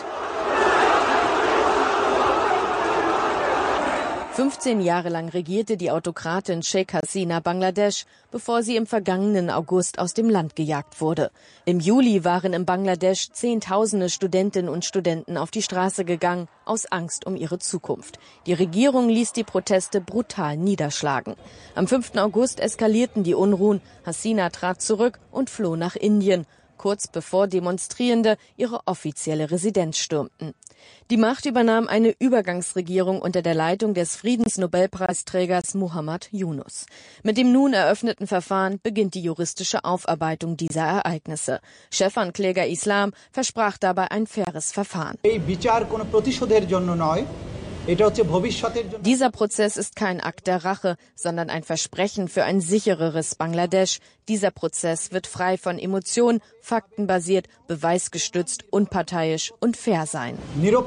15 Jahre lang regierte die Autokratin Sheikh Hasina Bangladesch, bevor sie im vergangenen August aus dem Land gejagt wurde. Im Juli waren in Bangladesch Zehntausende Studentinnen und Studenten auf die Straße gegangen, aus Angst um ihre Zukunft. Die Regierung ließ die Proteste brutal niederschlagen. Am 5. August eskalierten die Unruhen. Hasina trat zurück und floh nach Indien, kurz bevor Demonstrierende ihre offizielle Residenz stürmten. Die Macht übernahm eine Übergangsregierung unter der Leitung des Friedensnobelpreisträgers Muhammad Yunus. Mit dem nun eröffneten Verfahren beginnt die juristische Aufarbeitung dieser Ereignisse. Chefankläger Islam versprach dabei ein faires Verfahren. Dieser Prozess ist kein Akt der Rache, sondern ein Versprechen für ein sichereres Bangladesch. Dieser Prozess wird frei von Emotionen, faktenbasiert, beweisgestützt, unparteiisch und fair sein.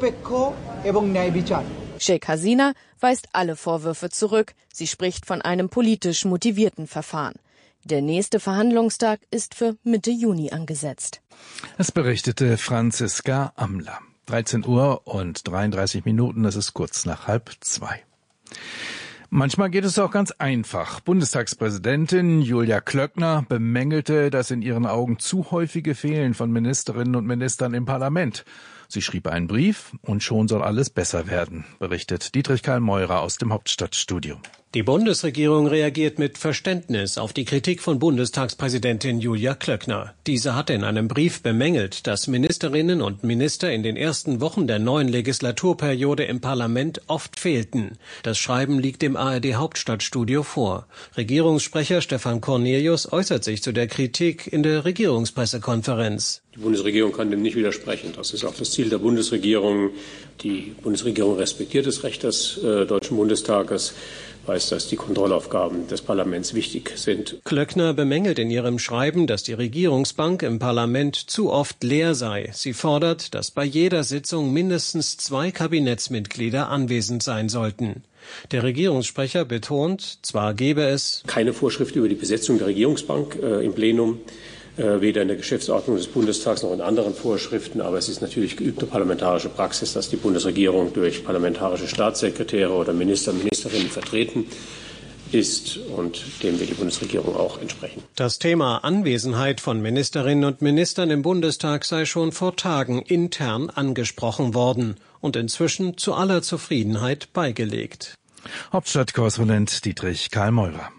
Sheikh Hasina weist alle Vorwürfe zurück. Sie spricht von einem politisch motivierten Verfahren. Der nächste Verhandlungstag ist für Mitte Juni angesetzt. Es berichtete Franziska Amler. 13 Uhr und 33 Minuten, es ist kurz nach 1:30. Manchmal geht es auch ganz einfach. Bundestagspräsidentin Julia Klöckner bemängelte das in ihren Augen zu häufige Fehlen von Ministerinnen und Ministern im Parlament. Sie schrieb einen Brief und schon soll alles besser werden, berichtet Dietrich Karl Meurer aus dem Hauptstadtstudio. Die Bundesregierung reagiert mit Verständnis auf die Kritik von Bundestagspräsidentin Julia Klöckner. Diese hatte in einem Brief bemängelt, dass Ministerinnen und Minister in den ersten Wochen der neuen Legislaturperiode im Parlament oft fehlten. Das Schreiben liegt dem ARD Hauptstadtstudio vor. Regierungssprecher Stefan Cornelius äußert sich zu der Kritik in der Regierungspressekonferenz. Die Bundesregierung kann dem nicht widersprechen. Das ist auch das Ziel der Bundesregierung. Die Bundesregierung respektiert das Recht des Deutschen Bundestages, weiß, dass die Kontrollaufgaben des Parlaments wichtig sind. Klöckner bemängelt in ihrem Schreiben, dass die Regierungsbank im Parlament zu oft leer sei. Sie fordert, dass bei jeder Sitzung mindestens 2 Kabinettsmitglieder anwesend sein sollten. Der Regierungssprecher betont, zwar gebe es keine Vorschrift über die Besetzung der Regierungsbank im Plenum, weder in der Geschäftsordnung des Bundestags noch in anderen Vorschriften. Aber es ist natürlich geübte parlamentarische Praxis, dass die Bundesregierung durch parlamentarische Staatssekretäre oder Minister und Ministerinnen vertreten ist und dem wir die Bundesregierung auch entsprechen. Das Thema Anwesenheit von Ministerinnen und Ministern im Bundestag sei schon vor Tagen intern angesprochen worden und inzwischen zu aller Zufriedenheit beigelegt. Hauptstadtkorrespondent Dietrich Karl Meurer.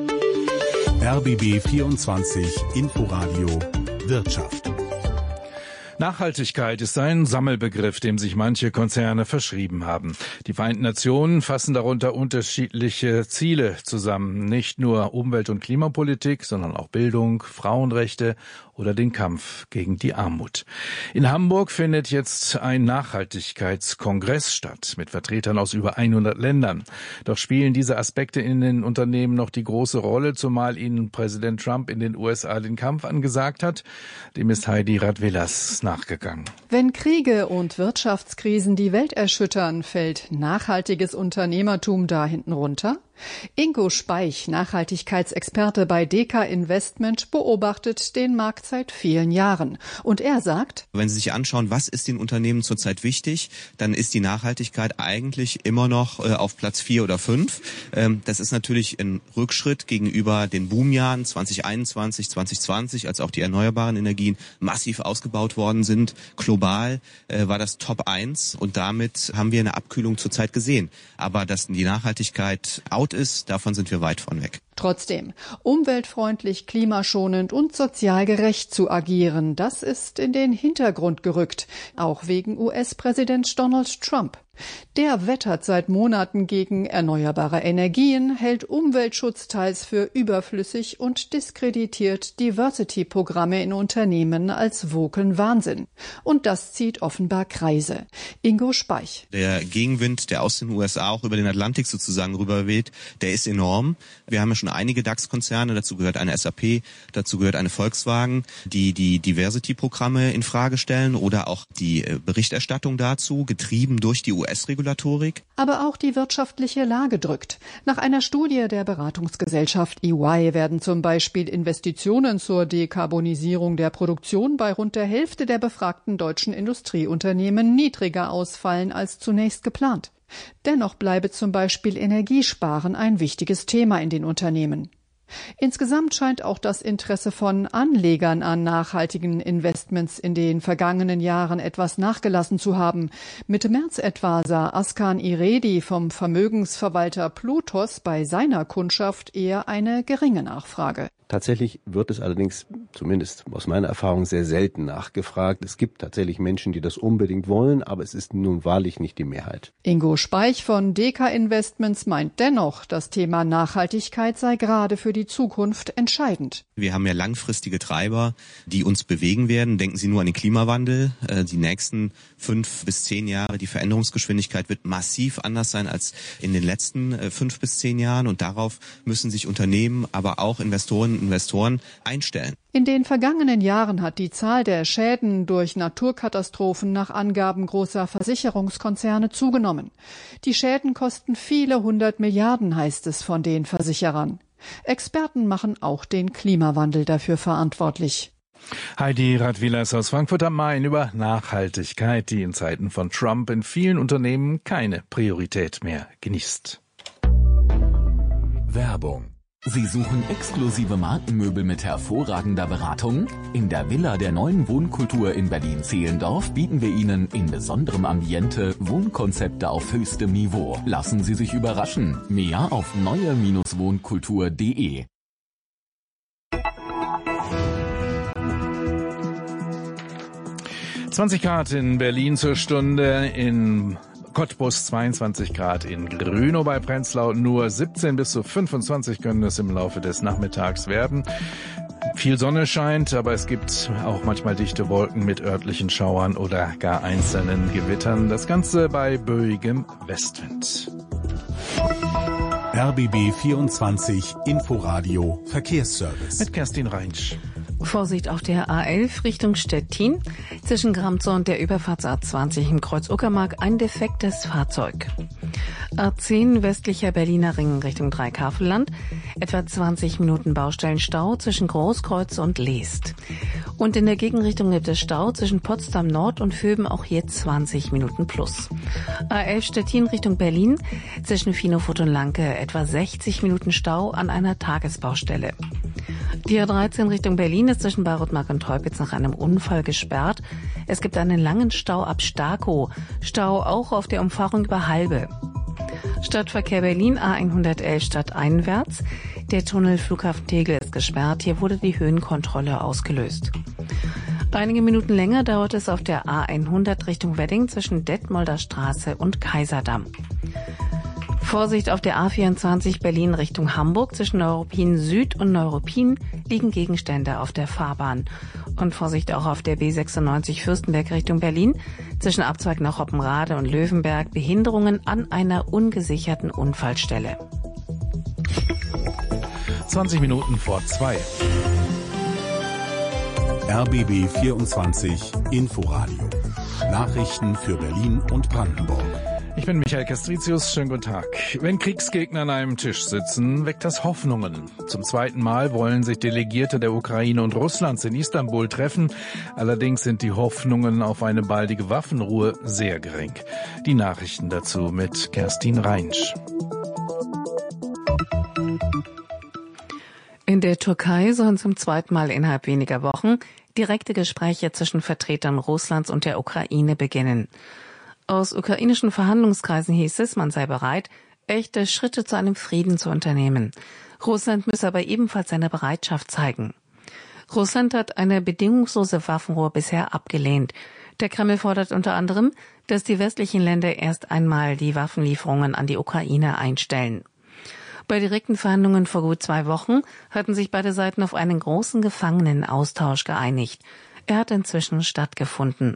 RBB 24 Inforadio Wirtschaft. Nachhaltigkeit ist ein Sammelbegriff, dem sich manche Konzerne verschrieben haben. Die Vereinten Nationen fassen darunter unterschiedliche Ziele zusammen. Nicht nur Umwelt- und Klimapolitik, sondern auch Bildung, Frauenrechte oder den Kampf gegen die Armut. In Hamburg findet jetzt ein Nachhaltigkeitskongress statt mit Vertretern aus über 100 Ländern. Doch spielen diese Aspekte in den Unternehmen noch die große Rolle, zumal ihnen Präsident Trump in den USA den Kampf angesagt hat. Dem ist Heidi Radwilas nachgegangen. Wenn Kriege und Wirtschaftskrisen die Welt erschüttern, fällt nachhaltiges Unternehmertum da hinten runter? Ingo Speich, Nachhaltigkeitsexperte bei Deka Investment, beobachtet den Markt seit vielen Jahren. Und er sagt: Wenn Sie sich anschauen, was ist den Unternehmen zurzeit wichtig, dann ist die Nachhaltigkeit eigentlich immer noch auf Platz 4 oder 5. Das ist natürlich ein Rückschritt gegenüber den Boomjahren 2021, 2020, als auch die erneuerbaren Energien massiv ausgebaut worden sind. Global war das Top 1 und damit haben wir eine Abkühlung zurzeit gesehen. Aber dass die Nachhaltigkeit out ist, davon sind wir weit von weg. Trotzdem, umweltfreundlich, klimaschonend und sozial gerecht zu agieren, das ist in den Hintergrund gerückt, auch wegen US-Präsident Donald Trump. Der wettert seit Monaten gegen erneuerbare Energien, hält Umweltschutz teils für überflüssig und diskreditiert Diversity-Programme in Unternehmen als woken Wahnsinn. Und das zieht offenbar Kreise. Ingo Speich. Der Gegenwind, der aus den USA auch über den Atlantik sozusagen rüberweht, der ist enorm. Wir haben ja schon einige DAX-Konzerne, dazu gehört eine SAP, dazu gehört eine Volkswagen, die Diversity-Programme in Frage stellen oder auch die Berichterstattung dazu, getrieben durch die US-Regulatorik. Aber auch die wirtschaftliche Lage drückt. Nach einer Studie der Beratungsgesellschaft EY werden zum Beispiel Investitionen zur Dekarbonisierung der Produktion bei rund der Hälfte der befragten deutschen Industrieunternehmen niedriger ausfallen als zunächst geplant. Dennoch bleibe zum Beispiel Energiesparen ein wichtiges Thema in den Unternehmen. Insgesamt scheint auch das Interesse von Anlegern an nachhaltigen Investments in den vergangenen Jahren etwas nachgelassen zu haben. Mitte März etwa sah Askan Iredi vom Vermögensverwalter Plutos bei seiner Kundschaft eher eine geringe Nachfrage. Tatsächlich wird es allerdings, zumindest aus meiner Erfahrung, sehr selten nachgefragt. Es gibt tatsächlich Menschen, die das unbedingt wollen, aber es ist nun wahrlich nicht die Mehrheit. Ingo Speich von Deka Investments meint dennoch, das Thema Nachhaltigkeit sei gerade für die Zukunft entscheidend. Wir haben ja langfristige Treiber, die uns bewegen werden. Denken Sie nur an den Klimawandel. Die nächsten 5 bis 10 Jahre, die Veränderungsgeschwindigkeit wird massiv anders sein als in den letzten 5 bis 10 Jahren. Und darauf müssen sich Unternehmen, aber auch Investoren einstellen. In den vergangenen Jahren hat die Zahl der Schäden durch Naturkatastrophen nach Angaben großer Versicherungskonzerne zugenommen. Die Schäden kosten viele 100 Milliarden, heißt es von den Versicherern. Experten machen auch den Klimawandel dafür verantwortlich. Heidi Radwilas aus Frankfurt am Main über Nachhaltigkeit, die in Zeiten von Trump in vielen Unternehmen keine Priorität mehr genießt. Werbung. Sie suchen exklusive Markenmöbel mit hervorragender Beratung? In der Villa der neuen Wohnkultur in Berlin-Zehlendorf bieten wir Ihnen in besonderem Ambiente Wohnkonzepte auf höchstem Niveau. Lassen Sie sich überraschen. Mehr auf neue-wohnkultur.de. (20 Grad in Berlin zur Stunde, in Cottbus 22 Grad, in Grünow bei Prenzlau nur 17 bis zu 25 können es im Laufe des Nachmittags werden. Viel Sonne scheint, aber es gibt auch manchmal dichte Wolken mit örtlichen Schauern oder gar einzelnen Gewittern. Das Ganze bei böigem Westwind. RBB 24 Inforadio Verkehrsservice. Mit Kerstin Reinsch. Vorsicht auf der A11 Richtung Stettin. Zwischen Gramzow und der Überfahrts A20 im Kreuz Uckermark ein defektes Fahrzeug. A10 westlicher Berliner Ring Richtung Dreikafelland. Etwa 20 Minuten Baustellenstau zwischen Großkreuz und Leest. Und in der Gegenrichtung gibt es Stau zwischen Potsdam Nord und Höben, auch hier 20 Minuten plus. A11 Stettin Richtung Berlin, zwischen Finofurt und Lanke etwa 60 Minuten Stau an einer Tagesbaustelle. Die A13 Richtung Berlin ist zwischen Bayreuth-Mark und Teupitz nach einem Unfall gesperrt. Es gibt einen langen Stau ab Starkow. Stau auch auf der Umfahrung über Halbe. Stadtverkehr Berlin A111 stadteinwärts. Der Tunnel Flughafen Tegel ist gesperrt. Hier wurde die Höhenkontrolle ausgelöst. Einige Minuten länger dauert es auf der A100 Richtung Wedding zwischen Detmolder Straße und Kaiserdamm. Vorsicht auf der A24 Berlin Richtung Hamburg. Zwischen Neuruppin Süd und Neuruppin liegen Gegenstände auf der Fahrbahn. Und Vorsicht auch auf der B96 Fürstenberg Richtung Berlin. Zwischen Abzweig nach Hoppenrade und Löwenberg Behinderungen an einer ungesicherten Unfallstelle. 20 Minuten vor 2. RBB 24 Inforadio. Nachrichten für Berlin und Brandenburg. Ich bin Michael Castricius, schönen guten Tag. Wenn Kriegsgegner an einem Tisch sitzen, weckt das Hoffnungen. Zum zweiten Mal wollen sich Delegierte der Ukraine und Russlands in Istanbul treffen. Allerdings sind die Hoffnungen auf eine baldige Waffenruhe sehr gering. Die Nachrichten dazu mit Kerstin Reinsch. In der Türkei sollen zum zweiten Mal innerhalb weniger Wochen direkte Gespräche zwischen Vertretern Russlands und der Ukraine beginnen. Aus ukrainischen Verhandlungskreisen hieß es, man sei bereit, echte Schritte zu einem Frieden zu unternehmen. Russland müsse aber ebenfalls seine Bereitschaft zeigen. Russland hat eine bedingungslose Waffenruhe bisher abgelehnt. Der Kreml fordert unter anderem, dass die westlichen Länder erst einmal die Waffenlieferungen an die Ukraine einstellen. Bei direkten Verhandlungen vor gut 2 Wochen hatten sich beide Seiten auf einen großen Gefangenenaustausch geeinigt. Er hat inzwischen stattgefunden.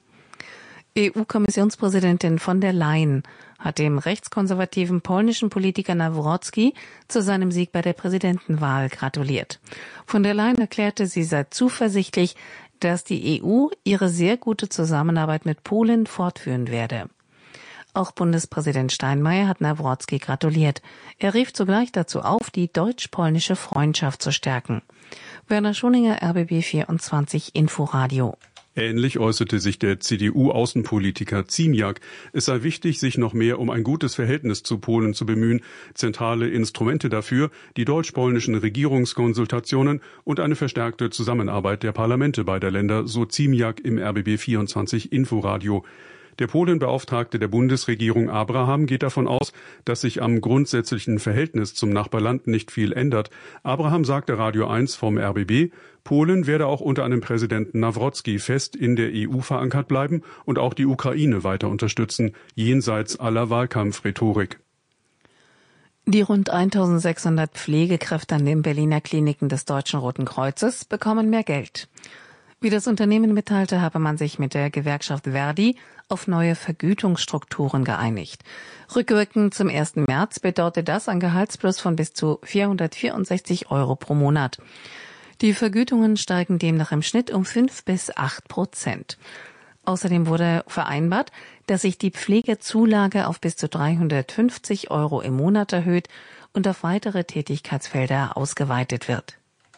EU-Kommissionspräsidentin von der Leyen hat dem rechtskonservativen polnischen Politiker Nawrocki zu seinem Sieg bei der Präsidentenwahl gratuliert. Von der Leyen erklärte, sie sei zuversichtlich, dass die EU ihre sehr gute Zusammenarbeit mit Polen fortführen werde. Auch Bundespräsident Steinmeier hat Nawrocki gratuliert. Er rief zugleich dazu auf, die deutsch-polnische Freundschaft zu stärken. Werner Schoninger, RBB 24 Inforadio. Ähnlich äußerte sich der CDU-Außenpolitiker Ziemiak. Es sei wichtig, sich noch mehr um ein gutes Verhältnis zu Polen zu bemühen. Zentrale Instrumente dafür die deutsch-polnischen Regierungskonsultationen und eine verstärkte Zusammenarbeit der Parlamente beider Länder, so Ziemiak im RBB 24 Inforadio. Der Polenbeauftragte der Bundesregierung Abraham geht davon aus, dass sich am grundsätzlichen Verhältnis zum Nachbarland nicht viel ändert. Abraham sagte Radio 1 vom RBB, Polen werde auch unter einem Präsidenten Nawrocki fest in der EU verankert bleiben und auch die Ukraine weiter unterstützen, jenseits aller Wahlkampfrhetorik. Die rund 1600 Pflegekräfte an den Berliner Kliniken des Deutschen Roten Kreuzes bekommen mehr Geld. Wie das Unternehmen mitteilte, habe man sich mit der Gewerkschaft Verdi auf neue Vergütungsstrukturen geeinigt. Rückwirkend zum 1. März bedeutet das ein Gehaltsplus von bis zu 464 € pro Monat. Die Vergütungen steigen demnach im Schnitt um 5 bis 8%. Außerdem wurde vereinbart, dass sich die Pflegezulage auf bis zu 350 € im Monat erhöht und auf weitere Tätigkeitsfelder ausgeweitet wird.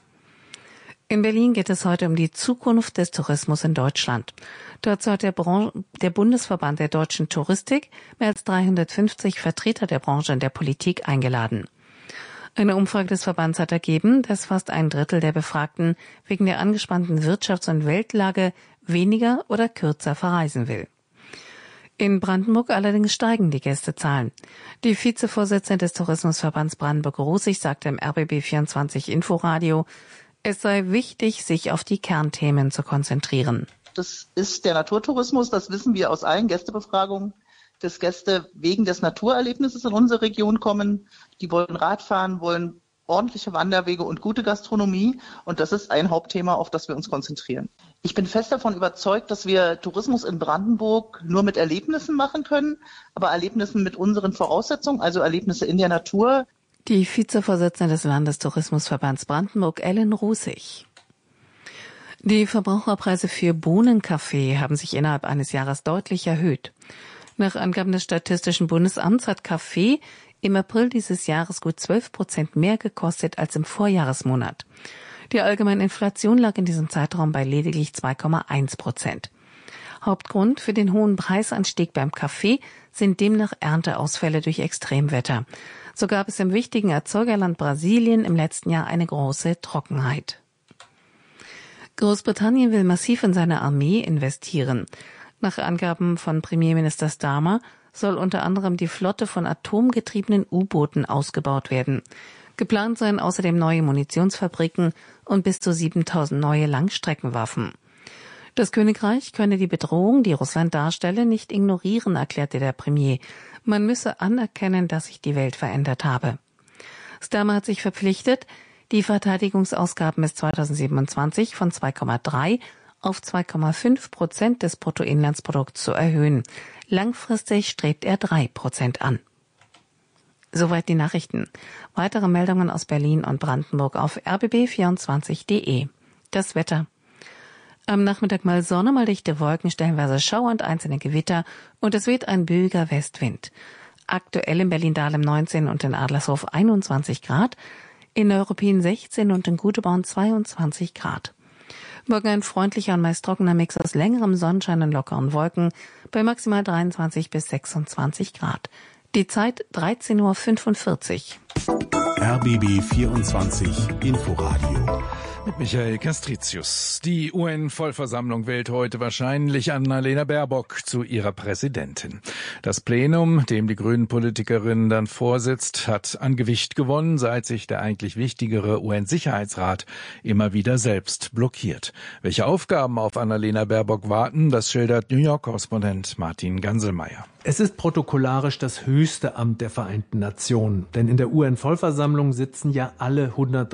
In Berlin geht es heute um die Zukunft des Tourismus in Deutschland. Dazu hat der Bundesverband der deutschen Touristik mehr als 350 Vertreter der Branche und der Politik eingeladen. Eine Umfrage des Verbands hat ergeben, dass fast 1/3 der Befragten wegen der angespannten Wirtschafts- und Weltlage weniger oder kürzer verreisen will. In Brandenburg allerdings steigen die Gästezahlen. Die Vizevorsitzende des Tourismusverbands Brandenburg-Rußig sagte im RBB 24 Inforadio, es sei wichtig, sich auf die Kernthemen zu konzentrieren. Das ist der Naturtourismus, das wissen wir aus allen Gästebefragungen, dass Gäste wegen des Naturerlebnisses in unsere Region kommen. Die wollen Radfahren, wollen ordentliche Wanderwege und gute Gastronomie. Und das ist ein Hauptthema, auf das wir uns konzentrieren. Ich bin fest davon überzeugt, dass wir Tourismus in Brandenburg nur mit Erlebnissen machen können, aber Erlebnissen mit unseren Voraussetzungen, also Erlebnisse in der Natur. Die Vizevorsitzende des Landestourismusverbands Brandenburg, Ellen Rußig. Die Verbraucherpreise für Bohnenkaffee haben sich innerhalb eines Jahres deutlich erhöht. Nach Angaben des Statistischen Bundesamts hat Kaffee im April dieses Jahres gut 12% mehr gekostet als im Vorjahresmonat. Die allgemeine Inflation lag in diesem Zeitraum bei lediglich 2,1%. Hauptgrund für den hohen Preisanstieg beim Kaffee sind demnach Ernteausfälle durch Extremwetter. So gab es im wichtigen Erzeugerland Brasilien im letzten Jahr eine große Trockenheit. Großbritannien will massiv in seine Armee investieren. Nach Angaben von Premierminister Starmer soll unter anderem die Flotte von atomgetriebenen U-Booten ausgebaut werden. Geplant seien außerdem neue Munitionsfabriken und bis zu 7.000 neue Langstreckenwaffen. Das Königreich könne die Bedrohung, die Russland darstelle, nicht ignorieren, erklärte der Premier. Man müsse anerkennen, dass sich die Welt verändert habe. Starmer hat sich verpflichtet, die Verteidigungsausgaben bis 2027 von 2,3 auf 2,5% des Bruttoinlandsprodukts zu erhöhen. Langfristig strebt er 3% an. Soweit die Nachrichten. Weitere Meldungen aus Berlin und Brandenburg auf rbb24.de. Das Wetter. Am Nachmittag mal Sonne, mal dichte Wolken, stellenweise Schauer und einzelne Gewitter und es weht ein böiger Westwind. Aktuell in Berlin-Dahlem 19 und in Adlershof 21 Grad, in Neuruppin 16 und in Guteborn 22 Grad. Morgen ein freundlicher und meist trockener Mix aus längerem Sonnenschein und lockeren Wolken bei maximal 23 bis 26 Grad. Die Zeit 13:45 Uhr. RBB 24 Inforadio. Mit Michael Castricius. Die UN-Vollversammlung wählt heute wahrscheinlich Annalena Baerbock zu ihrer Präsidentin. Das Plenum, dem die Grünen-Politikerin dann vorsitzt, hat an Gewicht gewonnen, seit sich der eigentlich wichtigere UN-Sicherheitsrat immer wieder selbst blockiert. Welche Aufgaben auf Annalena Baerbock warten, das schildert New York-Korrespondent Martin Ganselmeier. Es ist protokollarisch das höchste Amt der Vereinten Nationen, denn in der UN-Vollversammlung sitzen ja alle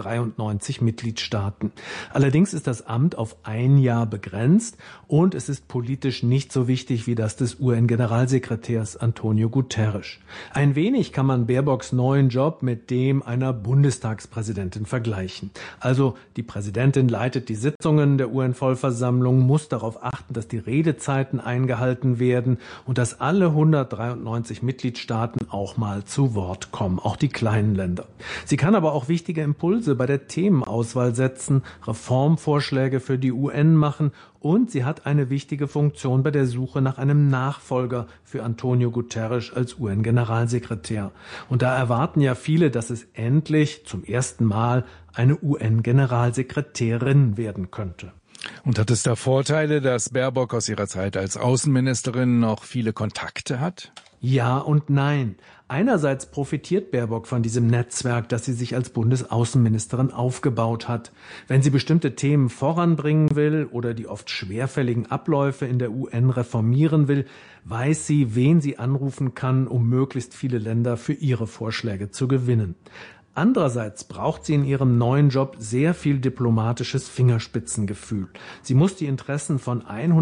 193 Mitgliedstaaten. Allerdings ist das Amt auf ein Jahr begrenzt und es ist politisch nicht so wichtig wie das des UN-Generalsekretärs Antonio Guterres. Ein wenig kann man Baerbocks neuen Job mit dem einer Bundestagspräsidentin vergleichen. Also die Präsidentin leitet die Sitzungen der UN-Vollversammlung, muss darauf achten, dass die Redezeiten eingehalten werden und dass alle 193 Mitgliedstaaten auch mal zu Wort kommen, auch die kleinen Länder. Sie kann aber auch wichtige Impulse bei der Themenauswahl setzen, Reformvorschläge für die UN machen und sie hat eine wichtige Funktion bei der Suche nach einem Nachfolger für Antonio Guterres als UN-Generalsekretär. Und da erwarten ja viele, dass es endlich zum ersten Mal eine UN-Generalsekretärin werden könnte. Und hat es da Vorteile, dass Baerbock aus ihrer Zeit als Außenministerin noch viele Kontakte hat? Ja und nein. Einerseits profitiert Baerbock von diesem Netzwerk, das sie sich als Bundesaußenministerin aufgebaut hat. Wenn sie bestimmte Themen voranbringen will oder die oft schwerfälligen Abläufe in der UN reformieren will, weiß sie, wen sie anrufen kann, um möglichst viele Länder für ihre Vorschläge zu gewinnen. Andererseits braucht sie in ihrem neuen Job sehr viel diplomatisches Fingerspitzengefühl. Sie muss die Interessen von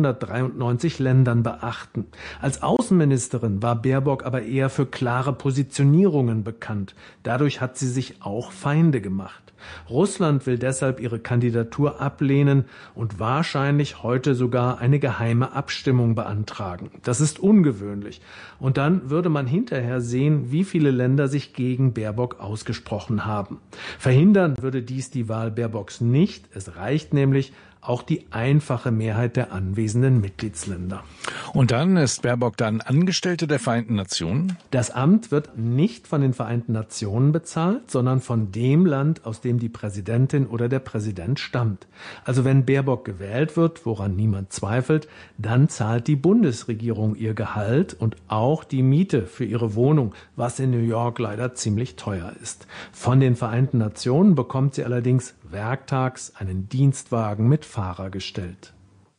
193 Ländern beachten. Als Außenministerin war Baerbock aber eher für klare Positionierungen bekannt. Dadurch hat sie sich auch Feinde gemacht. Russland will deshalb ihre Kandidatur ablehnen und wahrscheinlich heute sogar eine geheime Abstimmung beantragen. Das ist ungewöhnlich. Und dann würde man hinterher sehen, wie viele Länder sich gegen Baerbock ausgesprochen haben. Verhindern würde dies die Wahl Baerbocks nicht. Es reicht nämlich auch die einfache Mehrheit der anwesenden Mitgliedsländer. Und dann ist Baerbock dann Angestellte der Vereinten Nationen? Das Amt wird nicht von den Vereinten Nationen bezahlt, sondern von dem Land, aus dem die Präsidentin oder der Präsident stammt. Also wenn Baerbock gewählt wird, woran niemand zweifelt, dann zahlt die Bundesregierung ihr Gehalt und auch die Miete für ihre Wohnung, was in New York leider ziemlich teuer ist. Von den Vereinten Nationen bekommt sie allerdings werktags einen Dienstwagen mit Fahrer gestellt.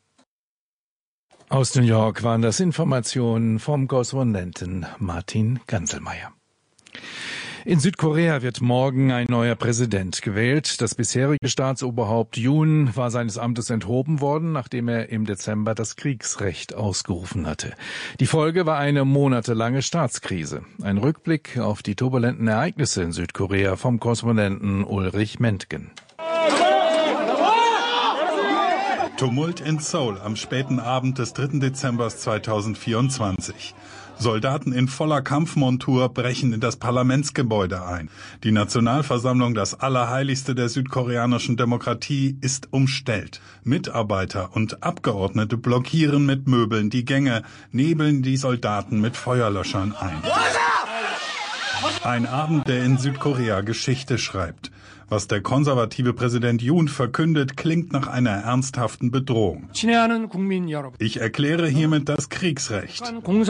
Aus New York waren das Informationen vom Korrespondenten Martin Ganselmeier. In Südkorea wird morgen ein neuer Präsident gewählt. Das bisherige Staatsoberhaupt Yoon war seines Amtes enthoben worden, nachdem er im Dezember das Kriegsrecht ausgerufen hatte. Die Folge war eine monatelange Staatskrise. Ein Rückblick auf die turbulenten Ereignisse in Südkorea vom Korrespondenten Ulrich Mentgen. Tumult in Seoul am späten Abend des 3. Dezember 2024. Soldaten in voller Kampfmontur brechen in das Parlamentsgebäude ein. Die Nationalversammlung, das Allerheiligste der südkoreanischen Demokratie, ist umstellt. Mitarbeiter und Abgeordnete blockieren mit Möbeln die Gänge, nebeln die Soldaten mit Feuerlöschern ein. Ein Abend, der in Südkorea Geschichte schreibt. Was der konservative Präsident Yoon verkündet, klingt nach einer ernsthaften Bedrohung. Ich erkläre hiermit das Kriegsrecht.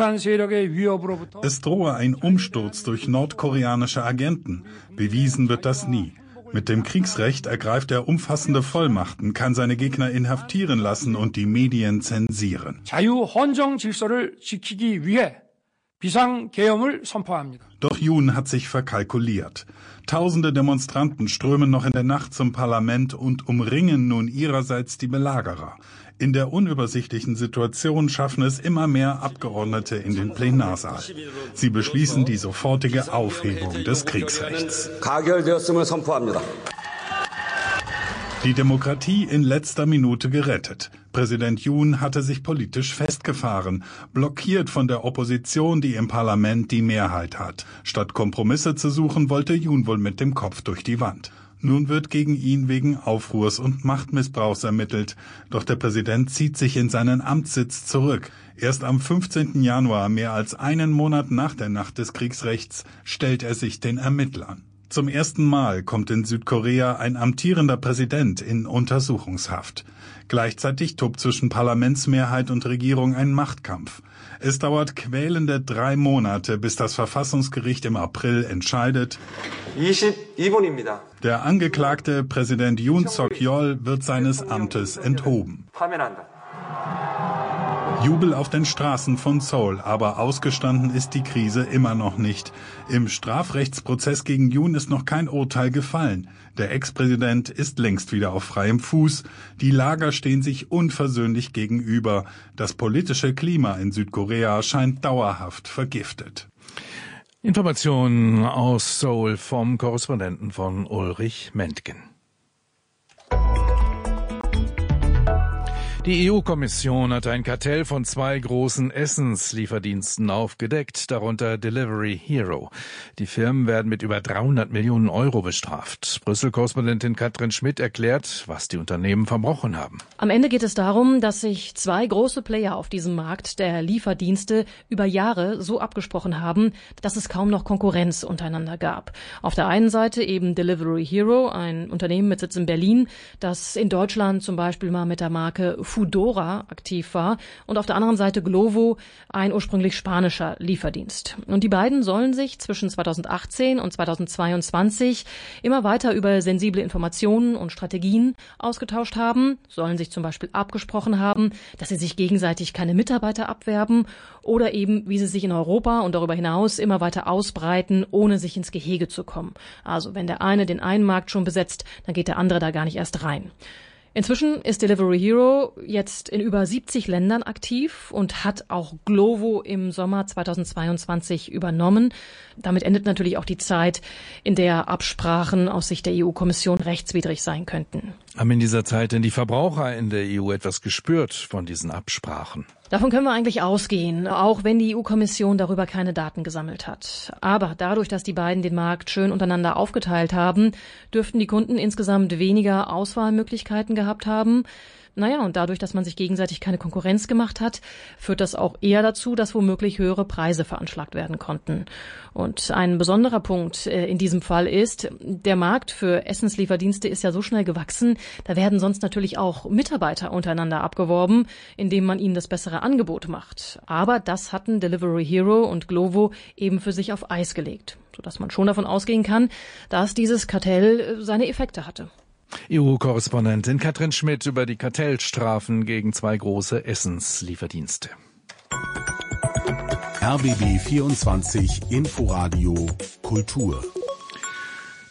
Es drohe ein Umsturz durch nordkoreanische Agenten. Bewiesen wird das nie. Mit dem Kriegsrecht ergreift er umfassende Vollmachten, kann seine Gegner inhaftieren lassen und die Medien zensieren. Doch Yoon hat sich verkalkuliert. Tausende Demonstranten strömen noch in der Nacht zum Parlament und umringen nun ihrerseits die Belagerer. In der unübersichtlichen Situation schaffen es immer mehr Abgeordnete in den Plenarsaal. Sie beschließen die sofortige Aufhebung des Kriegsrechts. Die Demokratie in letzter Minute gerettet. Präsident Yoon hatte sich politisch festgefahren, blockiert von der Opposition, die im Parlament die Mehrheit hat. Statt Kompromisse zu suchen, wollte Yoon wohl mit dem Kopf durch die Wand. Nun wird gegen ihn wegen Aufruhrs und Machtmissbrauchs ermittelt. Doch der Präsident zieht sich in seinen Amtssitz zurück. Erst am 15. Januar, mehr als einen Monat nach der Nacht des Kriegsrechts, stellt er sich den Ermittlern. Zum ersten Mal kommt in Südkorea ein amtierender Präsident in Untersuchungshaft. Gleichzeitig tobt zwischen Parlamentsmehrheit und Regierung ein Machtkampf. Es dauert quälende 3 Monate, bis das Verfassungsgericht im April entscheidet. 22분입니다. Der Angeklagte, Präsident Yoon Suk-yeol, wird seines Amtes enthoben. Jubel auf den Straßen von Seoul, aber ausgestanden ist die Krise immer noch nicht. Im Strafrechtsprozess gegen Yoon ist noch kein Urteil gefallen. Der Ex-Präsident ist längst wieder auf freiem Fuß. Die Lager stehen sich unversöhnlich gegenüber. Das politische Klima in Südkorea scheint dauerhaft vergiftet. Informationen aus Seoul vom Korrespondenten von Ulrich Mentgen. Die EU-Kommission hat ein Kartell von 2 großen Essenslieferdiensten aufgedeckt, darunter Delivery Hero. Die Firmen werden mit über 300 Millionen Euro bestraft. Brüssel-Korrespondentin Katrin Schmidt erklärt, was die Unternehmen verbrochen haben. Am Ende geht es darum, dass sich 2 große Player auf diesem Markt der Lieferdienste über Jahre so abgesprochen haben, dass es kaum noch Konkurrenz untereinander gab. Auf der einen Seite eben Delivery Hero, ein Unternehmen mit Sitz in Berlin, das in Deutschland zum Beispiel mal mit der Marke Foodora aktiv war, und auf der anderen Seite Glovo, ein ursprünglich spanischer Lieferdienst. Und die beiden sollen sich zwischen 2018 und 2022 immer weiter über sensible Informationen und Strategien ausgetauscht haben, sollen sich zum Beispiel abgesprochen haben, dass sie sich gegenseitig keine Mitarbeiter abwerben oder eben, wie sie sich in Europa und darüber hinaus immer weiter ausbreiten, ohne sich ins Gehege zu kommen. Also wenn der eine den einen Markt schon besetzt, dann geht der andere da gar nicht erst rein. Inzwischen ist Delivery Hero jetzt in über 70 Ländern aktiv und hat auch Glovo im Sommer 2022 übernommen. Damit endet natürlich auch die Zeit, in der Absprachen aus Sicht der EU-Kommission rechtswidrig sein könnten. Haben in dieser Zeit denn die Verbraucher in der EU etwas gespürt von diesen Absprachen? Davon können wir eigentlich ausgehen, auch wenn die EU-Kommission darüber keine Daten gesammelt hat. Aber dadurch, dass die beiden den Markt schön untereinander aufgeteilt haben, dürften die Kunden insgesamt weniger Auswahlmöglichkeiten gehabt haben. Naja, und dadurch, dass man sich gegenseitig keine Konkurrenz gemacht hat, führt das auch eher dazu, dass womöglich höhere Preise veranschlagt werden konnten. Und ein besonderer Punkt in diesem Fall ist, der Markt für Essenslieferdienste ist ja so schnell gewachsen, da werden sonst natürlich auch Mitarbeiter untereinander abgeworben, indem man ihnen das bessere Angebot macht. Aber das hatten Delivery Hero und Glovo eben für sich auf Eis gelegt, sodass man schon davon ausgehen kann, dass dieses Kartell seine Effekte hatte. EU-Korrespondentin Katrin Schmidt über die Kartellstrafen gegen 2 große Essenslieferdienste. RBB 24 Inforadio Kultur.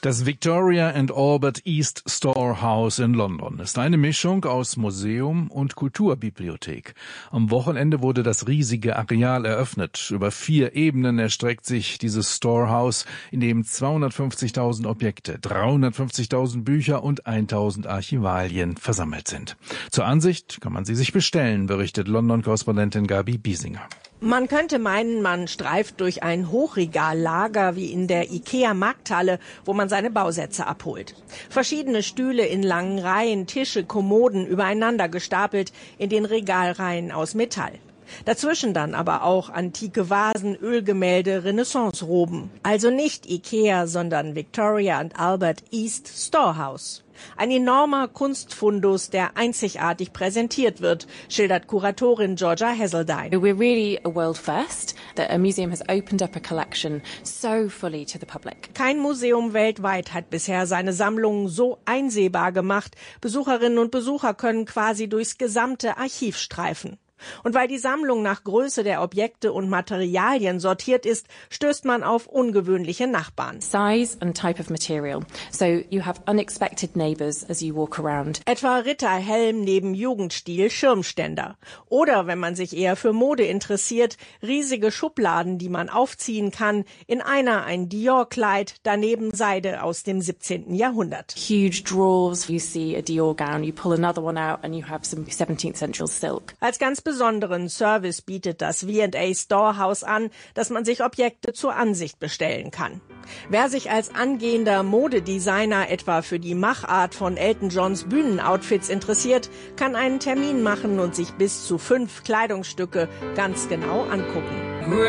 Das Victoria and Albert East Storehouse in London ist eine Mischung aus Museum und Kulturbibliothek. Am Wochenende wurde das riesige Areal eröffnet. Über 4 Ebenen erstreckt sich dieses Storehouse, in dem 250.000 Objekte, 350.000 Bücher und 1.000 Archivalien versammelt sind. Zur Ansicht kann man sie sich bestellen, berichtet London-Korrespondentin Gabi Biesinger. Man könnte meinen, man streift durch ein Hochregallager wie in der IKEA-Markthalle, wo man seine Bausätze abholt. Verschiedene Stühle in langen Reihen, Tische, Kommoden übereinander gestapelt in den Regalreihen aus Metall. Dazwischen dann aber auch antike Vasen, Ölgemälde, Renaissance-Roben. Also nicht IKEA, sondern Victoria and Albert East Storehouse. Ein enormer Kunstfundus, der einzigartig präsentiert wird, schildert Kuratorin Georgia Heseltine. We're really a world first that a museum has opened up a collection so fully to the public. Kein Museum weltweit hat bisher seine Sammlungen so einsehbar gemacht. Besucherinnen und Besucher können quasi durchs gesamte Archiv streifen. Und weil die Sammlung nach Größe der Objekte und Materialien sortiert ist, stößt man auf ungewöhnliche Nachbarn. Size and type of material. So you have unexpected neighbors as you walk around. Etwa Ritterhelm neben Jugendstil Schirmständer. Oder, wenn man sich eher für Mode interessiert, riesige Schubladen, die man aufziehen kann. In einer ein Dior-Kleid, daneben Seide aus dem 17. Jahrhundert. Huge drawers. You see a Dior gown, you pull another one out and you have some 17th century silk. Als ganz besonderen Service bietet das V&A Storehouse an, dass man sich Objekte zur Ansicht bestellen kann. Wer sich als angehender Modedesigner etwa für die Machart von Elton Johns Bühnenoutfits interessiert, kann einen Termin machen und sich bis zu 5 Kleidungsstücke ganz genau angucken.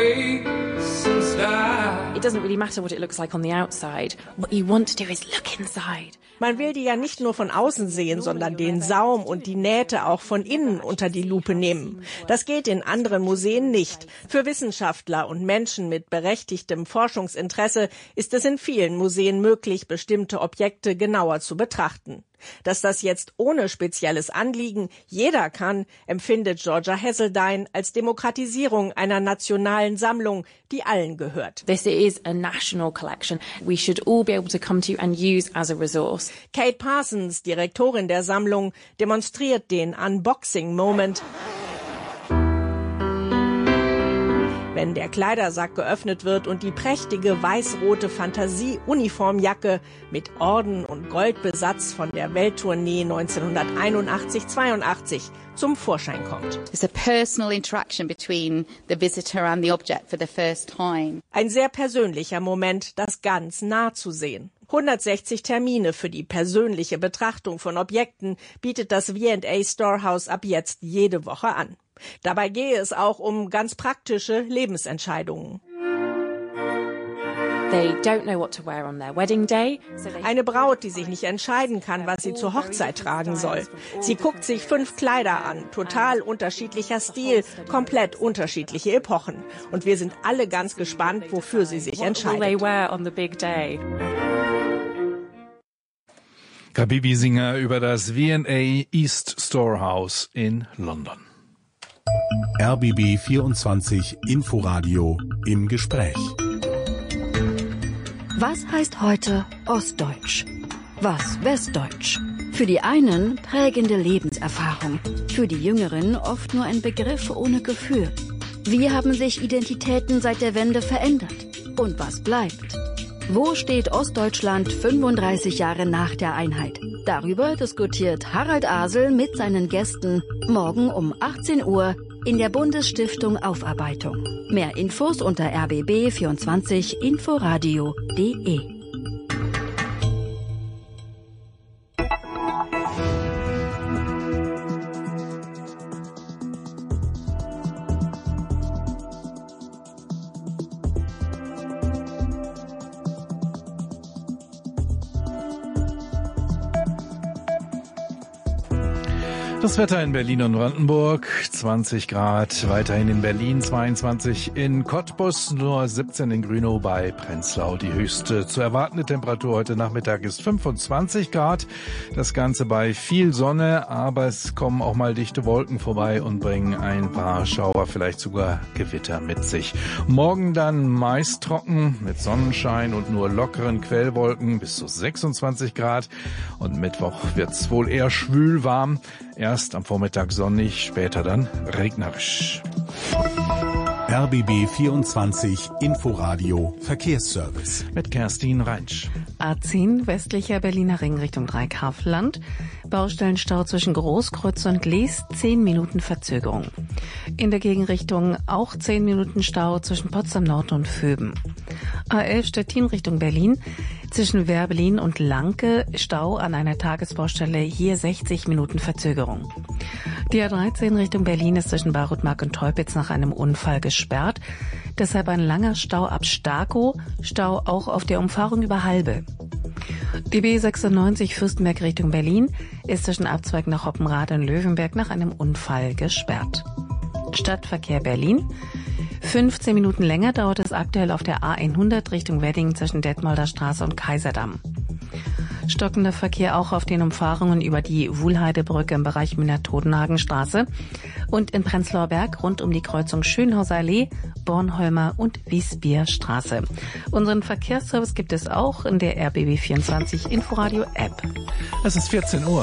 It doesn't really matter what it looks like on the outside. What you want to do is look inside. Man will die ja nicht nur von außen sehen, sondern den Saum und die Nähte auch von innen unter die Lupe nehmen. Das geht in anderen Museen nicht. Für Wissenschaftler und Menschen mit berechtigtem Forschungsinteresse ist es in vielen Museen möglich, bestimmte Objekte genauer zu betrachten. Dass das jetzt ohne spezielles Anliegen jeder kann, empfindet Georgia Heseltine als Demokratisierung einer nationalen Sammlung, die allen gehört. This is a national collection. We should all be able to come to and use as a resource. Kate Parsons, Direktorin der Sammlung, demonstriert den Unboxing-Moment. Wenn der Kleidersack geöffnet wird und die prächtige weiß-rote Fantasie-Uniformjacke mit Orden und Goldbesatz von der Welttournee 1981-82 zum Vorschein kommt. It's a personal interaction between the visitor and the object for the first time. Ein sehr persönlicher Moment, das ganz nah zu sehen. 160 Termine für die persönliche Betrachtung von Objekten bietet das V&A Storehouse ab jetzt jede Woche an. Dabei gehe es auch um ganz praktische Lebensentscheidungen. They don't know what to wear on their wedding day. Eine Braut, die sich nicht entscheiden kann, was sie zur Hochzeit tragen soll. Sie guckt sich 5 Kleider an, total unterschiedlicher Stil, komplett unterschiedliche Epochen. Und wir sind alle ganz gespannt, wofür sie sich entscheidet. Gabi Biesinger über das V&A East Storehouse in London. RBB 24 Inforadio im Gespräch. Was heißt heute Ostdeutsch? Was Westdeutsch? Für die einen prägende Lebenserfahrung, für die Jüngeren oft nur ein Begriff ohne Gefühl. Wie haben sich Identitäten seit der Wende verändert? Und was bleibt? Wo steht Ostdeutschland 35 Jahre nach der Einheit? Darüber diskutiert Harald Asel mit seinen Gästen morgen um 18 Uhr in der Bundesstiftung Aufarbeitung. Mehr Infos unter rbb24inforadio.de. Das Wetter in Berlin und Brandenburg, 20 Grad, weiterhin in Berlin, 22 in Cottbus, nur 17 in Grünow bei Prenzlau. Die höchste zu erwartende Temperatur heute Nachmittag ist 25 Grad. Das Ganze bei viel Sonne, aber es kommen auch mal dichte Wolken vorbei und bringen ein paar Schauer, vielleicht sogar Gewitter mit sich. Morgen dann meist trocken mit Sonnenschein und nur lockeren Quellwolken bis zu 26 Grad. Und Mittwoch wird's wohl eher schwül warm. Erst am Vormittag sonnig, später dann regnerisch. RBB 24 Inforadio Verkehrsservice. Mit Kerstin Reinsch. A10 westlicher Berliner Ring Richtung Dreikaufland. Baustellenstau zwischen Großkreuz und Lees, 10 Minuten Verzögerung. In der Gegenrichtung auch 10 Minuten Stau zwischen Potsdam Nord und Vöben. A11 Stettin Richtung Berlin. Zwischen Werbelin und Lanke Stau an einer Tagesbaustelle, hier 60 Minuten Verzögerung. Die A13 Richtung Berlin ist zwischen Barutmark und Teupitz nach einem Unfall gesperrt. Deshalb ein langer Stau ab Starkow, Stau auch auf der Umfahrung über Halbe. Die B96 Fürstenberg Richtung Berlin ist zwischen Abzweig nach Hoppenrade und Löwenberg nach einem Unfall gesperrt. Stadtverkehr Berlin. 15 Minuten länger dauert es aktuell auf der A100 Richtung Wedding zwischen Detmolder Straße und Kaiserdamm. Stockender Verkehr auch auf den Umfahrungen über die Wuhlheidebrücke im Bereich Müller-Todenhagen-Straße und in Prenzlauer Berg rund um die Kreuzung Schönhauser Allee, Bornholmer und Wiesbierstraße. Unseren Verkehrsservice gibt es auch in der RBB24 Inforadio App. Es ist 14 Uhr.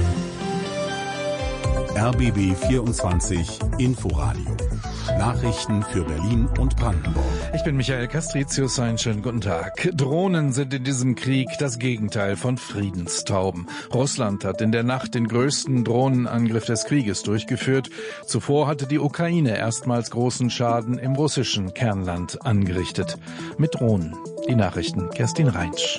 RBB 24 Inforadio. Nachrichten für Berlin und Brandenburg. Ich bin Michael Castricius, einen schönen guten Tag. Drohnen sind in diesem Krieg das Gegenteil von Friedenstauben. Russland hat in der Nacht den größten Drohnenangriff des Krieges durchgeführt. Zuvor hatte die Ukraine erstmals großen Schaden im russischen Kernland angerichtet. Mit Drohnen. Die Nachrichten, Kerstin Reinsch.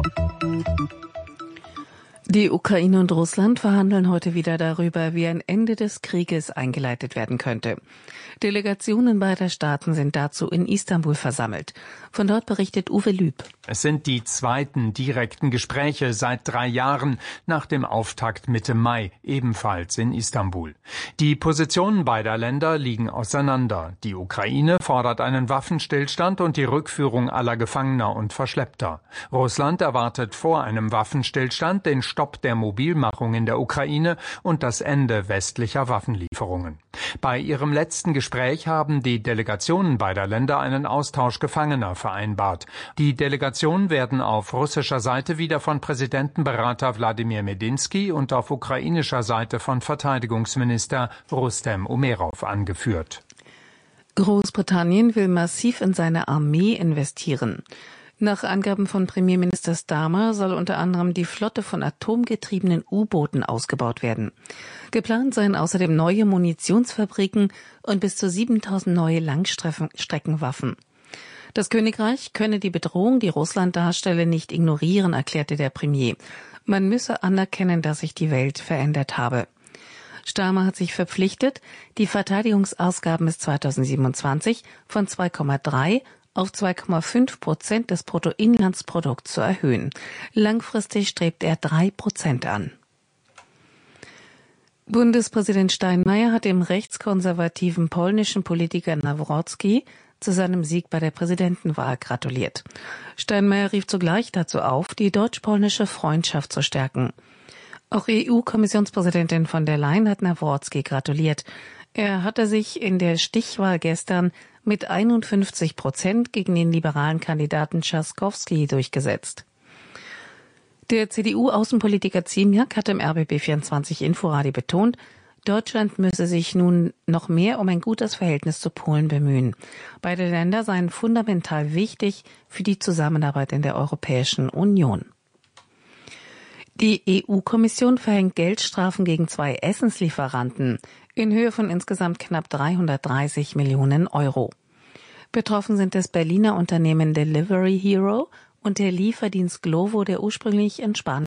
Die Ukraine und Russland verhandeln heute wieder darüber, wie ein Ende des Krieges eingeleitet werden könnte. Delegationen beider Staaten sind dazu in Istanbul versammelt. Von dort berichtet Uwe Lüb. Es sind die zweiten direkten Gespräche seit 3 Jahren nach dem Auftakt Mitte Mai, ebenfalls in Istanbul. Die Positionen beider Länder liegen auseinander. Die Ukraine fordert einen Waffenstillstand und die Rückführung aller Gefangener und Verschleppter. Russland erwartet vor einem Waffenstillstand den Stopp der Mobilmachung in der Ukraine und das Ende westlicher Waffenlieferungen. Bei ihrem letzten Gespräch haben die Delegationen beider Länder einen Austausch Gefangener vereinbart. Die Delegationen werden auf russischer Seite wieder von Präsidentenberater Wladimir Medinsky und auf ukrainischer Seite von Verteidigungsminister Rustem Umerov angeführt. Großbritannien will massiv in seine Armee investieren. Nach Angaben von Premierminister Starmer soll unter anderem die Flotte von atomgetriebenen U-Booten ausgebaut werden. Geplant seien außerdem neue Munitionsfabriken und bis zu 7.000 neue Langstreckenwaffen. Das Königreich könne die Bedrohung, die Russland darstelle, nicht ignorieren, erklärte der Premier. Man müsse anerkennen, dass sich die Welt verändert habe. Starmer hat sich verpflichtet, die Verteidigungsausgaben bis 2027 von 2,3 auf 2,5% des Bruttoinlandsprodukts zu erhöhen. Langfristig strebt er 3% an. Bundespräsident Steinmeier hat dem rechtskonservativen polnischen Politiker Nawrocki zu seinem Sieg bei der Präsidentenwahl gratuliert. Steinmeier rief zugleich dazu auf, die deutsch-polnische Freundschaft zu stärken. Auch EU-Kommissionspräsidentin von der Leyen hat Nawrocki gratuliert. Er hatte sich in der Stichwahl gestern mit 51% gegen den liberalen Kandidaten Trzaskowski durchgesetzt. Der CDU-Außenpolitiker Ziemiak hat im RBB24 Inforadio betont, Deutschland müsse sich nun noch mehr um ein gutes Verhältnis zu Polen bemühen. Beide Länder seien fundamental wichtig für die Zusammenarbeit in der Europäischen Union. Die EU-Kommission verhängt Geldstrafen gegen 2 Essenslieferanten in Höhe von insgesamt knapp 330 Millionen Euro. Betroffen sind das Berliner Unternehmen Delivery Hero und der Lieferdienst Glovo, der ursprünglich in Spanien